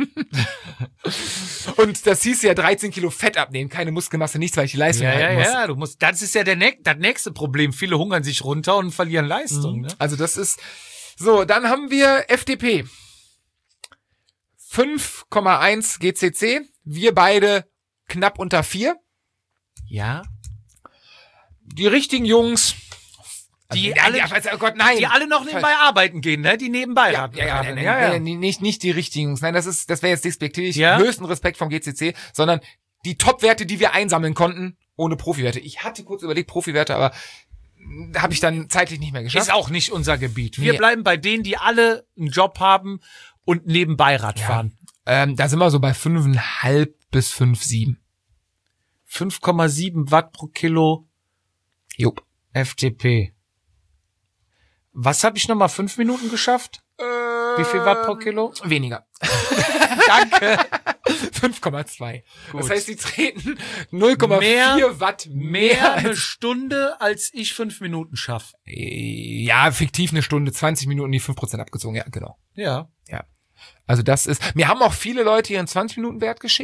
[SPEAKER 2] Und das hieß ja dreizehn Kilo Fett abnehmen, keine Muskelmasse, nichts, weil ich die Leistung
[SPEAKER 4] Ja, ja,
[SPEAKER 2] halten muss.
[SPEAKER 4] ja, du musst, das ist ja der ne das nächste Problem. Viele hungern sich runter und verlieren Leistung, ne?
[SPEAKER 2] Also das ist, so, dann haben wir F T P. fünf Komma eins G C C, wir beide knapp unter vier.
[SPEAKER 4] Ja.
[SPEAKER 2] Die richtigen Jungs,
[SPEAKER 4] Die
[SPEAKER 2] also,
[SPEAKER 4] alle-
[SPEAKER 2] ja, also, oh Gott, nein.
[SPEAKER 4] Die alle noch nebenbei arbeiten gehen, ne? Die nebenbei
[SPEAKER 2] Ja,
[SPEAKER 4] arbeiten.
[SPEAKER 2] ja, ja, nein, nein,
[SPEAKER 4] ja, ja.
[SPEAKER 2] nein, nicht, nicht die richtigen Jungs. Nein, das ist, das wäre jetzt despektierlich.
[SPEAKER 4] Ja?
[SPEAKER 2] Höchsten Respekt vom G C C, sondern die Top-Werte, die wir einsammeln konnten, ohne Profiwerte. Ich hatte kurz überlegt Profiwerte, aber da habe ich dann zeitlich nicht mehr geschafft.
[SPEAKER 4] Ist auch nicht unser Gebiet. Wir
[SPEAKER 2] Nee.
[SPEAKER 4] bleiben bei denen, die alle einen Job haben und nebenbei Rad
[SPEAKER 2] Ja.
[SPEAKER 4] fahren.
[SPEAKER 2] Ähm, da sind wir so bei fünfeinhalb bis fünf, sieben.
[SPEAKER 4] fünf Komma sieben Watt pro Kilo
[SPEAKER 2] Jupp.
[SPEAKER 4] F T P. Was habe ich nochmal fünf Minuten geschafft? Wie viel Watt pro Kilo?
[SPEAKER 2] Weniger.
[SPEAKER 4] Danke.
[SPEAKER 2] fünf Komma zwei.
[SPEAKER 4] Gut.
[SPEAKER 2] Das heißt, sie treten null Komma
[SPEAKER 4] Mehr-
[SPEAKER 2] vier Watt mehr.
[SPEAKER 4] Mehr eine
[SPEAKER 2] als,
[SPEAKER 4] Stunde, als ich fünf Minuten schaffe.
[SPEAKER 2] ja, fiktiv eine Stunde, zwanzig Minuten, die fünf Prozent abgezogen. Ja, genau.
[SPEAKER 4] Ja.
[SPEAKER 2] Ja. Also das ist, mir haben auch viele Leute ihren zwanzig Minuten Wert geschickt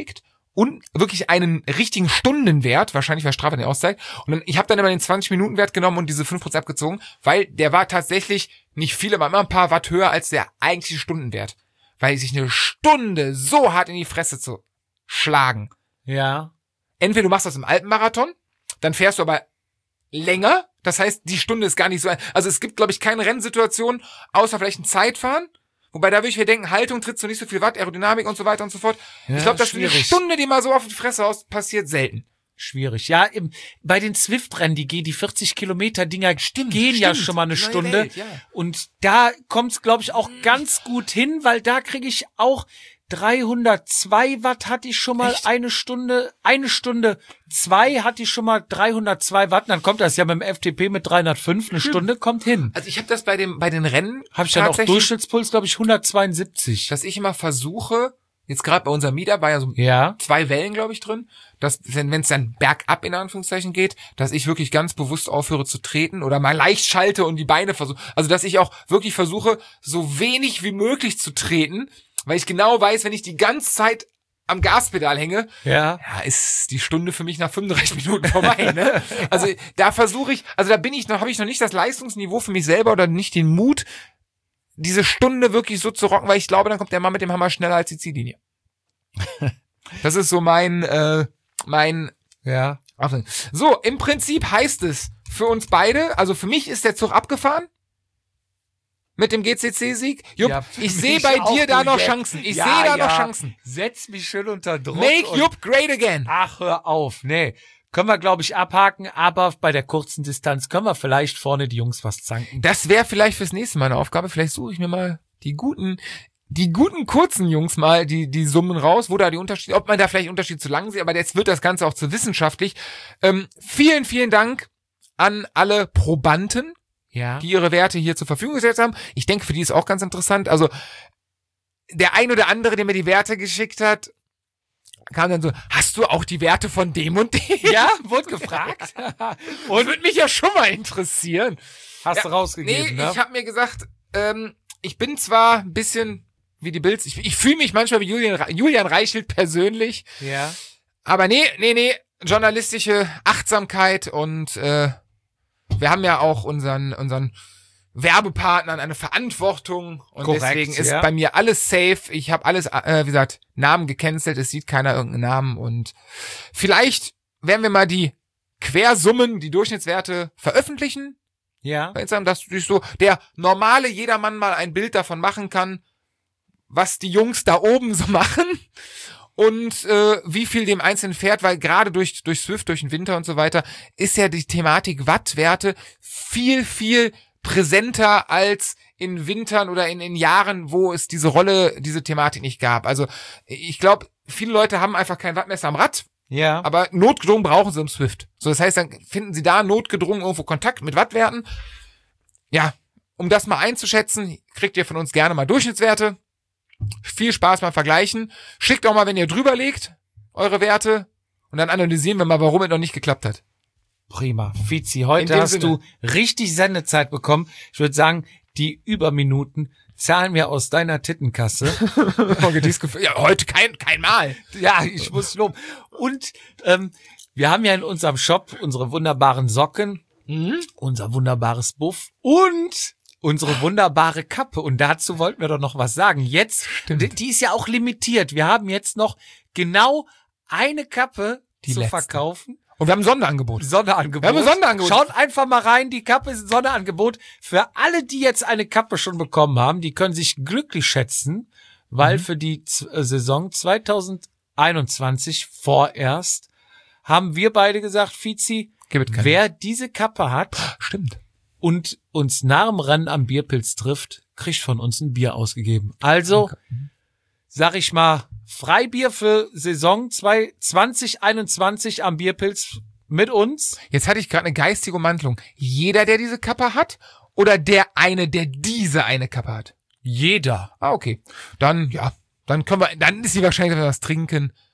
[SPEAKER 2] und wirklich einen richtigen Stundenwert, wahrscheinlich weil Strava den auszeigt. Und dann, ich habe dann immer den zwanzig-Minuten-Wert genommen und diese fünf Prozent abgezogen, weil der war tatsächlich nicht viel, aber immer ein paar Watt höher als der eigentliche Stundenwert. Weil sich eine Stunde so hart in die Fresse zu schlagen.
[SPEAKER 4] Ja.
[SPEAKER 2] Entweder du machst das im Alpenmarathon, dann fährst du aber länger. Das heißt, die Stunde ist gar nicht so... Also es gibt, glaube ich, keine Rennsituation, außer vielleicht ein Zeitfahren. Wobei da würde ich mir denken, Haltung trittst du nicht so viel Watt, Aerodynamik und so weiter und so fort. Ja, ich glaube, dass eine Stunde, die mal so auf die Fresse aus, passiert selten.
[SPEAKER 4] Schwierig. Ja, im, bei den Zwift-Rennen, die gehen, die vierzig Kilometer Dinger
[SPEAKER 2] stimmt,
[SPEAKER 4] gehen
[SPEAKER 2] stimmt.
[SPEAKER 4] ja schon mal eine
[SPEAKER 2] Neue
[SPEAKER 4] Stunde.
[SPEAKER 2] Welt, ja.
[SPEAKER 4] Und da kommt's, glaube ich, auch ganz gut hin, weil da kriege ich auch dreihundertzwei Watt hatte ich schon mal. Echt? eine Stunde, eine Stunde zwei hatte ich schon mal dreihundertzwei Watt. Dann kommt das ja mit dem F T P mit dreihundertfünf, eine Stunde kommt hin.
[SPEAKER 2] Also ich habe das bei dem bei den Rennen
[SPEAKER 4] habe ich dann auch Durchschnittspuls, glaube ich, hundertzweiundsiebzig.
[SPEAKER 2] Dass ich immer versuche, jetzt gerade bei unserem Meetup war ja so
[SPEAKER 4] ja.
[SPEAKER 2] zwei Wellen, glaube ich, drin, dass wenn es dann bergab in Anführungszeichen geht, dass ich wirklich ganz bewusst aufhöre zu treten oder mal leicht schalte und die Beine versuche. Also dass ich auch wirklich versuche, so wenig wie möglich zu treten, weil ich genau weiß, wenn ich die ganze Zeit am Gaspedal hänge,
[SPEAKER 4] ja,
[SPEAKER 2] ja ist die Stunde für mich nach fünfunddreißig Minuten vorbei. Ne? Also da versuche ich, also da bin ich noch, habe ich noch nicht das Leistungsniveau für mich selber oder nicht den Mut, diese Stunde wirklich so zu rocken, weil ich glaube, dann kommt der Mann mit dem Hammer schneller als die Ziellinie. Das ist so mein, äh, mein,
[SPEAKER 4] ja.
[SPEAKER 2] So, im Prinzip heißt es für uns beide, also für mich ist der Zug abgefahren. Mit dem G C C-Sieg. Jupp,
[SPEAKER 4] ja,
[SPEAKER 2] ich sehe bei dir da noch Chancen. Ich ja, sehe da ja. noch Chancen.
[SPEAKER 4] Setz mich schön unter Druck.
[SPEAKER 2] Make Jupp great again.
[SPEAKER 4] Ach, hör auf. Nee. Können wir, glaube ich, abhaken, aber bei der kurzen Distanz können wir vielleicht vorne die Jungs was zanken.
[SPEAKER 2] Das wäre vielleicht fürs nächste Mal eine Aufgabe. Vielleicht suche ich mir mal die guten, die guten kurzen Jungs mal, die, die Summen raus, wo da die Unterschiede, ob man da vielleicht Unterschied zu lang sieht, aber jetzt wird das Ganze auch zu wissenschaftlich. Ähm, vielen, vielen Dank an alle Probanden.
[SPEAKER 4] Ja.
[SPEAKER 2] Die ihre Werte hier zur Verfügung gesetzt haben. Ich denke, für die ist auch ganz interessant. Also der ein oder andere, der mir die Werte geschickt hat, kam dann so, hast du auch die Werte von dem und dem?
[SPEAKER 4] Ja, wurde gefragt.
[SPEAKER 2] Und würde mich ja schon mal interessieren.
[SPEAKER 4] Hast
[SPEAKER 2] ja,
[SPEAKER 4] du rausgegeben,
[SPEAKER 2] nee,
[SPEAKER 4] ne?
[SPEAKER 2] Ich habe mir gesagt, ähm, ich bin zwar ein bisschen wie die Bills, ich, ich fühle mich manchmal wie Julian, Julian Reichelt persönlich.
[SPEAKER 4] Ja.
[SPEAKER 2] Aber nee, nee, nee, journalistische Achtsamkeit und äh, wir haben ja auch unseren unseren Werbepartnern eine Verantwortung und
[SPEAKER 4] Korrekt,
[SPEAKER 2] deswegen ist
[SPEAKER 4] ja.
[SPEAKER 2] bei mir alles safe. Ich habe alles, äh, wie gesagt, Namen gecancelt, es sieht keiner irgendeinen Namen und vielleicht werden wir mal die Quersummen, die Durchschnittswerte veröffentlichen.
[SPEAKER 4] Ja.
[SPEAKER 2] Dass sich so der normale jedermann mal ein Bild davon machen kann, was die Jungs da oben so machen. Und äh, wie viel dem Einzelnen fährt, weil gerade durch durch Swift, durch den Winter und so weiter, ist ja die Thematik Wattwerte viel, viel präsenter als in Wintern oder in, in Jahren, wo es diese Rolle, diese Thematik nicht gab. Also ich glaube, viele Leute haben einfach kein Wattmesser am Rad,
[SPEAKER 4] ja,
[SPEAKER 2] aber notgedrungen brauchen sie im Swift. So, das heißt, dann finden sie da notgedrungen irgendwo Kontakt mit Wattwerten. Ja, um das mal einzuschätzen, kriegt ihr von uns gerne mal Durchschnittswerte. Viel Spaß beim Vergleichen. Schickt auch mal, wenn ihr drüber legt, eure Werte. Und dann analysieren wir mal, warum es noch nicht geklappt hat.
[SPEAKER 4] Prima. Fizi, heute hast Sinne. du richtig Sendezeit bekommen. Ich würde sagen, die Überminuten zahlen wir aus deiner Tittenkasse.
[SPEAKER 2] Ja, heute kein kein Mal.
[SPEAKER 4] Ja, ich muss loben. Und ähm, wir haben ja in unserem Shop unsere wunderbaren Socken, mhm. unser wunderbares Buff und unsere wunderbare Kappe. Und dazu wollten wir doch noch was sagen. Jetzt, die, die ist ja auch limitiert. Wir haben jetzt noch genau eine Kappe
[SPEAKER 2] die
[SPEAKER 4] zu
[SPEAKER 2] letzte.
[SPEAKER 4] verkaufen.
[SPEAKER 2] Und wir haben ein Sonderangebot.
[SPEAKER 4] Sonderangebot.
[SPEAKER 2] Wir haben ein Sonderangebot.
[SPEAKER 4] Schaut einfach mal rein, die Kappe ist ein Sonderangebot. Für alle, die jetzt eine Kappe schon bekommen haben, die können sich glücklich schätzen, weil mhm. für die Z- Saison zwanzig einundzwanzig vorerst haben wir beide gesagt, Fizi, wer diese Kappe hat,
[SPEAKER 2] stimmt,
[SPEAKER 4] und uns nach dem Rennen am Bierpilz trifft, kriegt von uns ein Bier ausgegeben. Also, okay. sag ich mal, Freibier für Saison zwanzig einundzwanzig am Bierpilz mit uns.
[SPEAKER 2] Jetzt hatte ich gerade eine geistige Umwandlung. Jeder, der diese Kappe hat, oder der eine, der diese eine Kappe hat?
[SPEAKER 4] Jeder.
[SPEAKER 2] Ah, okay. Dann, ja, dann können wir, dann ist die Wahrscheinlichkeit, dass wir was trinken,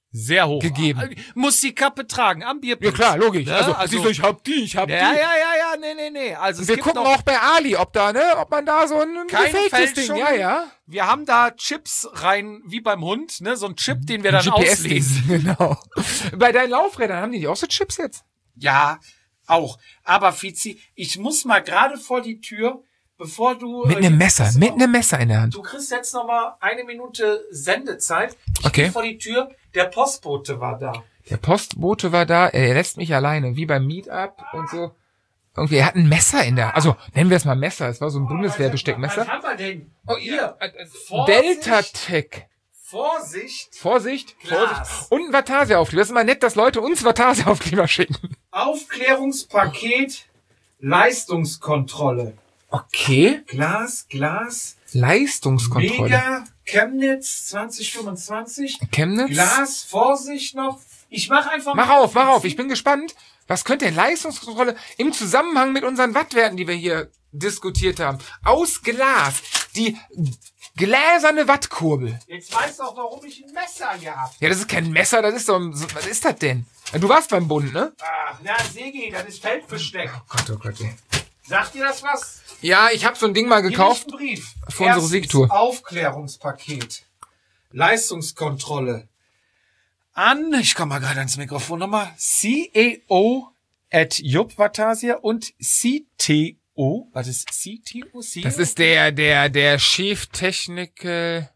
[SPEAKER 4] sehr hoch
[SPEAKER 2] gegeben.
[SPEAKER 4] Muss die Kappe tragen am Bierpilz.
[SPEAKER 2] Ja klar, logisch.
[SPEAKER 4] Ne?
[SPEAKER 2] Also,
[SPEAKER 4] Also-
[SPEAKER 2] siehst du, ich hab die, ich hab
[SPEAKER 4] Ja,
[SPEAKER 2] die.
[SPEAKER 4] ja, ja, ja, nee, nee, nee. Also es
[SPEAKER 2] Wir
[SPEAKER 4] gibt
[SPEAKER 2] gucken
[SPEAKER 4] noch
[SPEAKER 2] auch bei Ali, ob da, ne, ob man da so ein
[SPEAKER 4] keine
[SPEAKER 2] gefaktes Ding,
[SPEAKER 4] Fälschungen.
[SPEAKER 2] ja, ja.
[SPEAKER 4] Wir haben da Chips rein, wie beim Hund, ne, so ein Chip, den wir dann
[SPEAKER 2] G P S
[SPEAKER 4] auslesen.
[SPEAKER 2] -Ding, genau. Bei deinen Laufrädern haben die nicht auch so Chips jetzt?
[SPEAKER 4] Ja, auch. Aber Fizi, ich muss mal gerade vor die Tür, bevor du...
[SPEAKER 2] Mit
[SPEAKER 4] äh,
[SPEAKER 2] einem Messer,
[SPEAKER 4] jetzt-
[SPEAKER 2] mit einem Messer in der Hand.
[SPEAKER 4] Du kriegst jetzt noch mal eine Minute Sendezeit. Ich
[SPEAKER 2] Okay.
[SPEAKER 4] gehe vor die Tür. Der Postbote war da.
[SPEAKER 2] Der Postbote war da, er lässt mich alleine, wie beim Meetup und so. Irgendwie, er hat ein Messer in der, also nennen wir es mal Messer, es war so ein Bundeswehrbesteckmesser.
[SPEAKER 4] Was haben wir denn? Oh, hier.
[SPEAKER 2] Delta Tech.
[SPEAKER 4] Vorsicht.
[SPEAKER 2] Vorsicht,
[SPEAKER 4] Glas.
[SPEAKER 2] Vorsicht. Und ein Vatasia-Aufkleber. Das ist immer nett, dass Leute uns Vatasia-Aufkleber schicken.
[SPEAKER 4] Aufklärungspaket. Leistungskontrolle.
[SPEAKER 2] Okay.
[SPEAKER 4] Glas, Glas.
[SPEAKER 2] Leistungskontrolle.
[SPEAKER 4] Mega Chemnitz zwanzig fünfundzwanzig.
[SPEAKER 2] Chemnitz?
[SPEAKER 4] Glas, Vorsicht noch. Ich mach einfach
[SPEAKER 2] Mach
[SPEAKER 4] mal
[SPEAKER 2] auf, mach auf. Ich bin gespannt. Was könnte denn Leistungskontrolle im Zusammenhang mit unseren Wattwerten, die wir hier diskutiert haben? Aus Glas. Die gläserne Wattkurbel.
[SPEAKER 4] Jetzt weißt du auch, warum ich ein Messer gehabt.
[SPEAKER 2] Ja, das ist kein Messer, das ist so ein, so- was ist das denn? Du warst beim Bund, ne?
[SPEAKER 4] Ach, na, Segi, das ist Feldbesteck.
[SPEAKER 2] Oh Gott, oh Gott, ey.
[SPEAKER 4] Sagt dir das was?
[SPEAKER 2] Ja, ich habe so ein Ding mal gekauft.
[SPEAKER 4] Hier liegt ein Brief.
[SPEAKER 2] für unsere
[SPEAKER 4] Erstens,
[SPEAKER 2] Siegtour.
[SPEAKER 4] Aufklärungspaket. Leistungskontrolle. An, ich komme mal gerade ans Mikrofon nochmal, C E O at Jupp Vatasia und C T O. Was ist C T O? C E O?
[SPEAKER 2] Das ist der, der, der Chief Technical...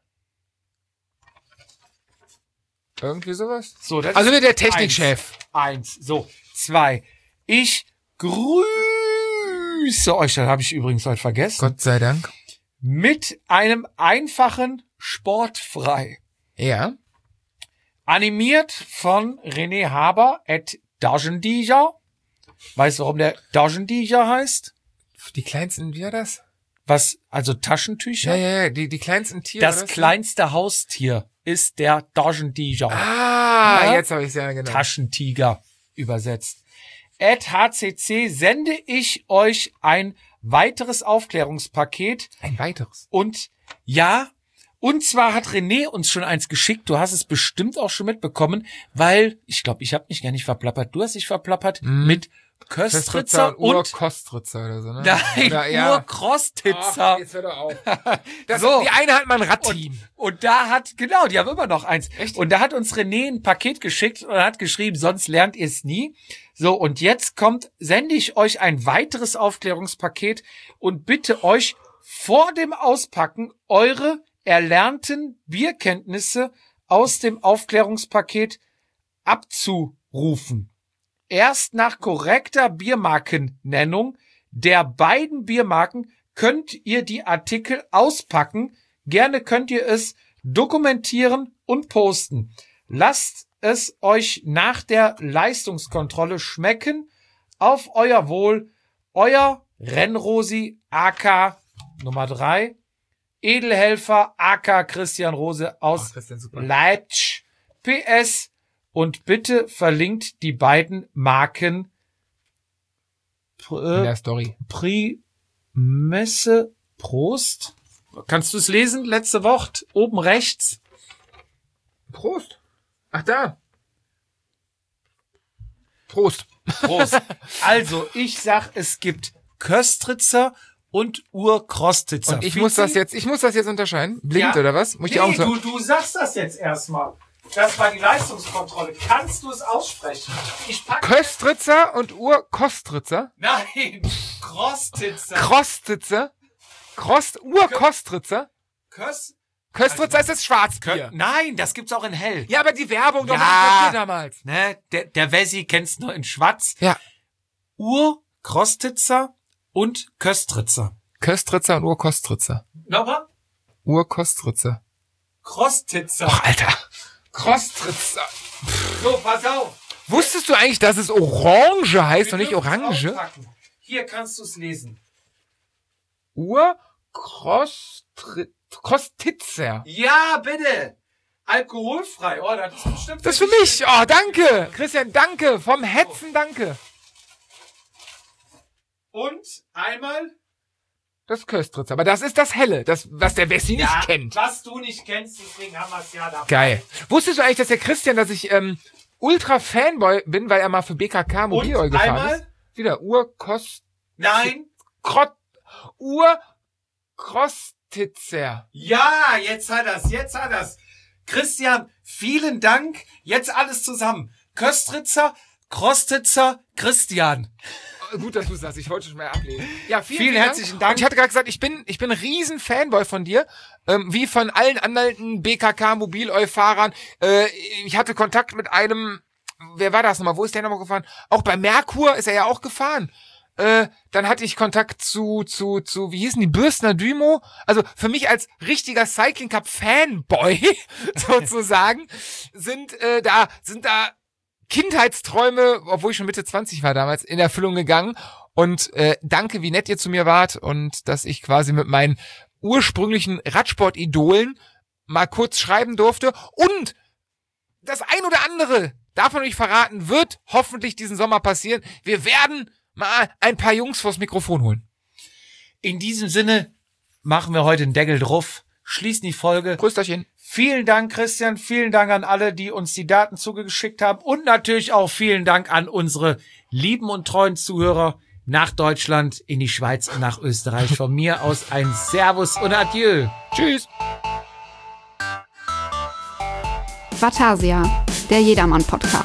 [SPEAKER 2] Irgendwie sowas?
[SPEAKER 4] so, das
[SPEAKER 2] Also
[SPEAKER 4] ist
[SPEAKER 2] der Technikchef.
[SPEAKER 4] Eins. Eins. So, zwei. Ich grüße euch, das habe ich übrigens heute vergessen,
[SPEAKER 2] Gott sei Dank.
[SPEAKER 4] mit einem einfachen Sportfrei.
[SPEAKER 2] Ja.
[SPEAKER 4] Animiert von René Haber at Dagendija. Weißt du, warum der Dagendija heißt?
[SPEAKER 2] Die kleinsten, wie war das?
[SPEAKER 4] Was, also Taschentücher?
[SPEAKER 2] Ja, ja, ja, die, die kleinsten Tiere.
[SPEAKER 4] Das
[SPEAKER 2] oder was?
[SPEAKER 4] kleinste Haustier ist der Dagendija.
[SPEAKER 2] Ah,
[SPEAKER 4] Ja?
[SPEAKER 2] jetzt habe ich ja genau.
[SPEAKER 4] Taschentiger übersetzt. At H C C sende ich euch ein weiteres Aufklärungspaket.
[SPEAKER 2] Ein weiteres.
[SPEAKER 4] Und ja, und zwar hat René uns schon eins geschickt. Du hast es bestimmt auch schon mitbekommen, weil, ich glaube, ich habe mich gar nicht verplappert. Du hast dich verplappert
[SPEAKER 2] Mhm.
[SPEAKER 4] mit Köstritzer und...
[SPEAKER 2] Urkostritzer oder so, ne?
[SPEAKER 4] Nein,
[SPEAKER 2] Oder, ja.
[SPEAKER 4] Urkrostitzer.
[SPEAKER 2] Ach, jetzt hör doch auf. Das,
[SPEAKER 4] So.
[SPEAKER 2] Die eine hat mal ein Radteam.
[SPEAKER 4] Und, und da hat, genau, die haben immer noch eins.
[SPEAKER 2] Echt?
[SPEAKER 4] Und da hat uns René ein Paket geschickt und hat geschrieben, sonst lernt ihr es nie. So, und jetzt kommt, sende ich euch ein weiteres Aufklärungspaket und bitte euch vor dem Auspacken eure erlernten Bierkenntnisse aus dem Aufklärungspaket abzurufen. Erst nach korrekter Biermarkennennung der beiden Biermarken könnt ihr die Artikel auspacken. Gerne könnt ihr es dokumentieren und posten. Lasst es euch nach der Leistungskontrolle schmecken. Auf euer Wohl. Euer Rennrosi A K Nummer drei. Edelhelfer A K Christian Rose aus
[SPEAKER 2] Ach, Christian, super.
[SPEAKER 4] Leipzig. P S. Und bitte verlinkt die beiden Marken
[SPEAKER 2] In
[SPEAKER 4] äh,
[SPEAKER 2] der Story.
[SPEAKER 4] Primesse Prost. Kannst du es lesen? Letzte Wort. Oben rechts.
[SPEAKER 2] Prost. Ach, da. Prost.
[SPEAKER 4] Prost. Also, ich sag, es gibt Köstritzer und Urkrostitzer.
[SPEAKER 2] Und ich muss das jetzt, ich muss das jetzt unterscheiden. Blind
[SPEAKER 4] Ja.
[SPEAKER 2] oder was? Muss ich
[SPEAKER 4] Nee,
[SPEAKER 2] die Augen
[SPEAKER 4] du,
[SPEAKER 2] zu?
[SPEAKER 4] du sagst das jetzt erstmal. Das war die Leistungskontrolle. Kannst du es aussprechen? Ich pack...
[SPEAKER 2] Köstritzer und Urkostritzer.
[SPEAKER 4] Nein, Krostitzer.
[SPEAKER 2] Krostitzer. Krost, Urkostritzer.
[SPEAKER 4] Kös...
[SPEAKER 2] Köstritzer ist das
[SPEAKER 4] Kö
[SPEAKER 2] Schwarzbier.
[SPEAKER 4] Nein, das gibt's auch in hell.
[SPEAKER 2] Ja, aber die Werbung doch
[SPEAKER 4] Ja.
[SPEAKER 2] mal Papier damals.
[SPEAKER 4] Ne? Der, der Wessi kennt's nur in Schwarz.
[SPEAKER 2] Ja.
[SPEAKER 4] Urkrostitzer und Köstritzer.
[SPEAKER 2] Köstritzer und Urkostritzer.
[SPEAKER 4] Nochmal?
[SPEAKER 2] Urkostritzer.
[SPEAKER 4] Krostitzer.
[SPEAKER 2] Ach, Alter. Krostritzer.
[SPEAKER 4] So, pass auf.
[SPEAKER 2] Wusstest du eigentlich, dass es Orange heißt und nicht
[SPEAKER 4] Wir dürfen's
[SPEAKER 2] Orange?
[SPEAKER 4] auspacken. Hier kannst du es lesen.
[SPEAKER 2] Urkostitzer.
[SPEAKER 4] Ja, bitte. Alkoholfrei. Oh, das ist bestimmt...
[SPEAKER 2] Das ist für mich. Oh, danke. Christian, danke. Vom Hetzen, danke.
[SPEAKER 4] Und einmal
[SPEAKER 2] Das Köstritzer. Aber das ist das Helle, das, was der Wessi
[SPEAKER 4] Ja,
[SPEAKER 2] nicht kennt.
[SPEAKER 4] was du nicht kennst, deswegen haben wir es ja dabei.
[SPEAKER 2] Geil. Wusstest du eigentlich, dass der Christian, dass ich ähm, Ultra-Fanboy bin, weil er mal für B K K Mobil gefahren
[SPEAKER 4] einmal?
[SPEAKER 2] ist? Wieder Urkost...
[SPEAKER 4] Nein.
[SPEAKER 2] Krott... Urkrostitzer.
[SPEAKER 4] Ja, jetzt hat er's, jetzt hat er's. Christian, vielen Dank. Jetzt alles zusammen. Köstritzer, Krostitzer, Christian.
[SPEAKER 2] Gut, dass du sagst. Ich wollte schon mal ablesen. Ja, vielen,
[SPEAKER 4] Vielen
[SPEAKER 2] vielen
[SPEAKER 4] herzlichen Dank.
[SPEAKER 2] Und ich hatte gerade gesagt, ich bin, ich bin ein riesen Fanboy von dir, ähm, wie von allen anderen B K K Mobil-Eu-Fahrern. Äh, ich hatte Kontakt mit einem, wer war das nochmal? Wo ist der nochmal gefahren? Auch bei Merkur ist er ja auch gefahren. Äh, dann hatte ich Kontakt zu, zu, zu, wie hießen die, Bürstner Dymo. Also für mich als richtiger Cycling Cup Fanboy, sozusagen, sind äh, da, sind da Kindheitsträume, obwohl ich schon Mitte zwanzig war damals, in Erfüllung gegangen. Und äh, danke, wie nett ihr zu mir wart und dass ich quasi mit meinen ursprünglichen Radsport-Idolen mal kurz schreiben durfte. Und das ein oder andere, darf man euch verraten, wird hoffentlich diesen Sommer passieren. Wir werden mal ein paar Jungs vors Mikrofon holen.
[SPEAKER 4] In diesem Sinne machen wir heute den Deckel drauf, schließen die Folge.
[SPEAKER 2] Grüßterchen.
[SPEAKER 4] Vielen Dank, Christian. Vielen Dank an alle, die uns die Daten zugeschickt haben. Und natürlich auch vielen Dank an unsere lieben und treuen Zuhörer nach Deutschland, in die Schweiz und nach Österreich. Von mir aus ein Servus und Adieu.
[SPEAKER 2] Tschüss.
[SPEAKER 3] Vatasia, der Jedermann-Podcast.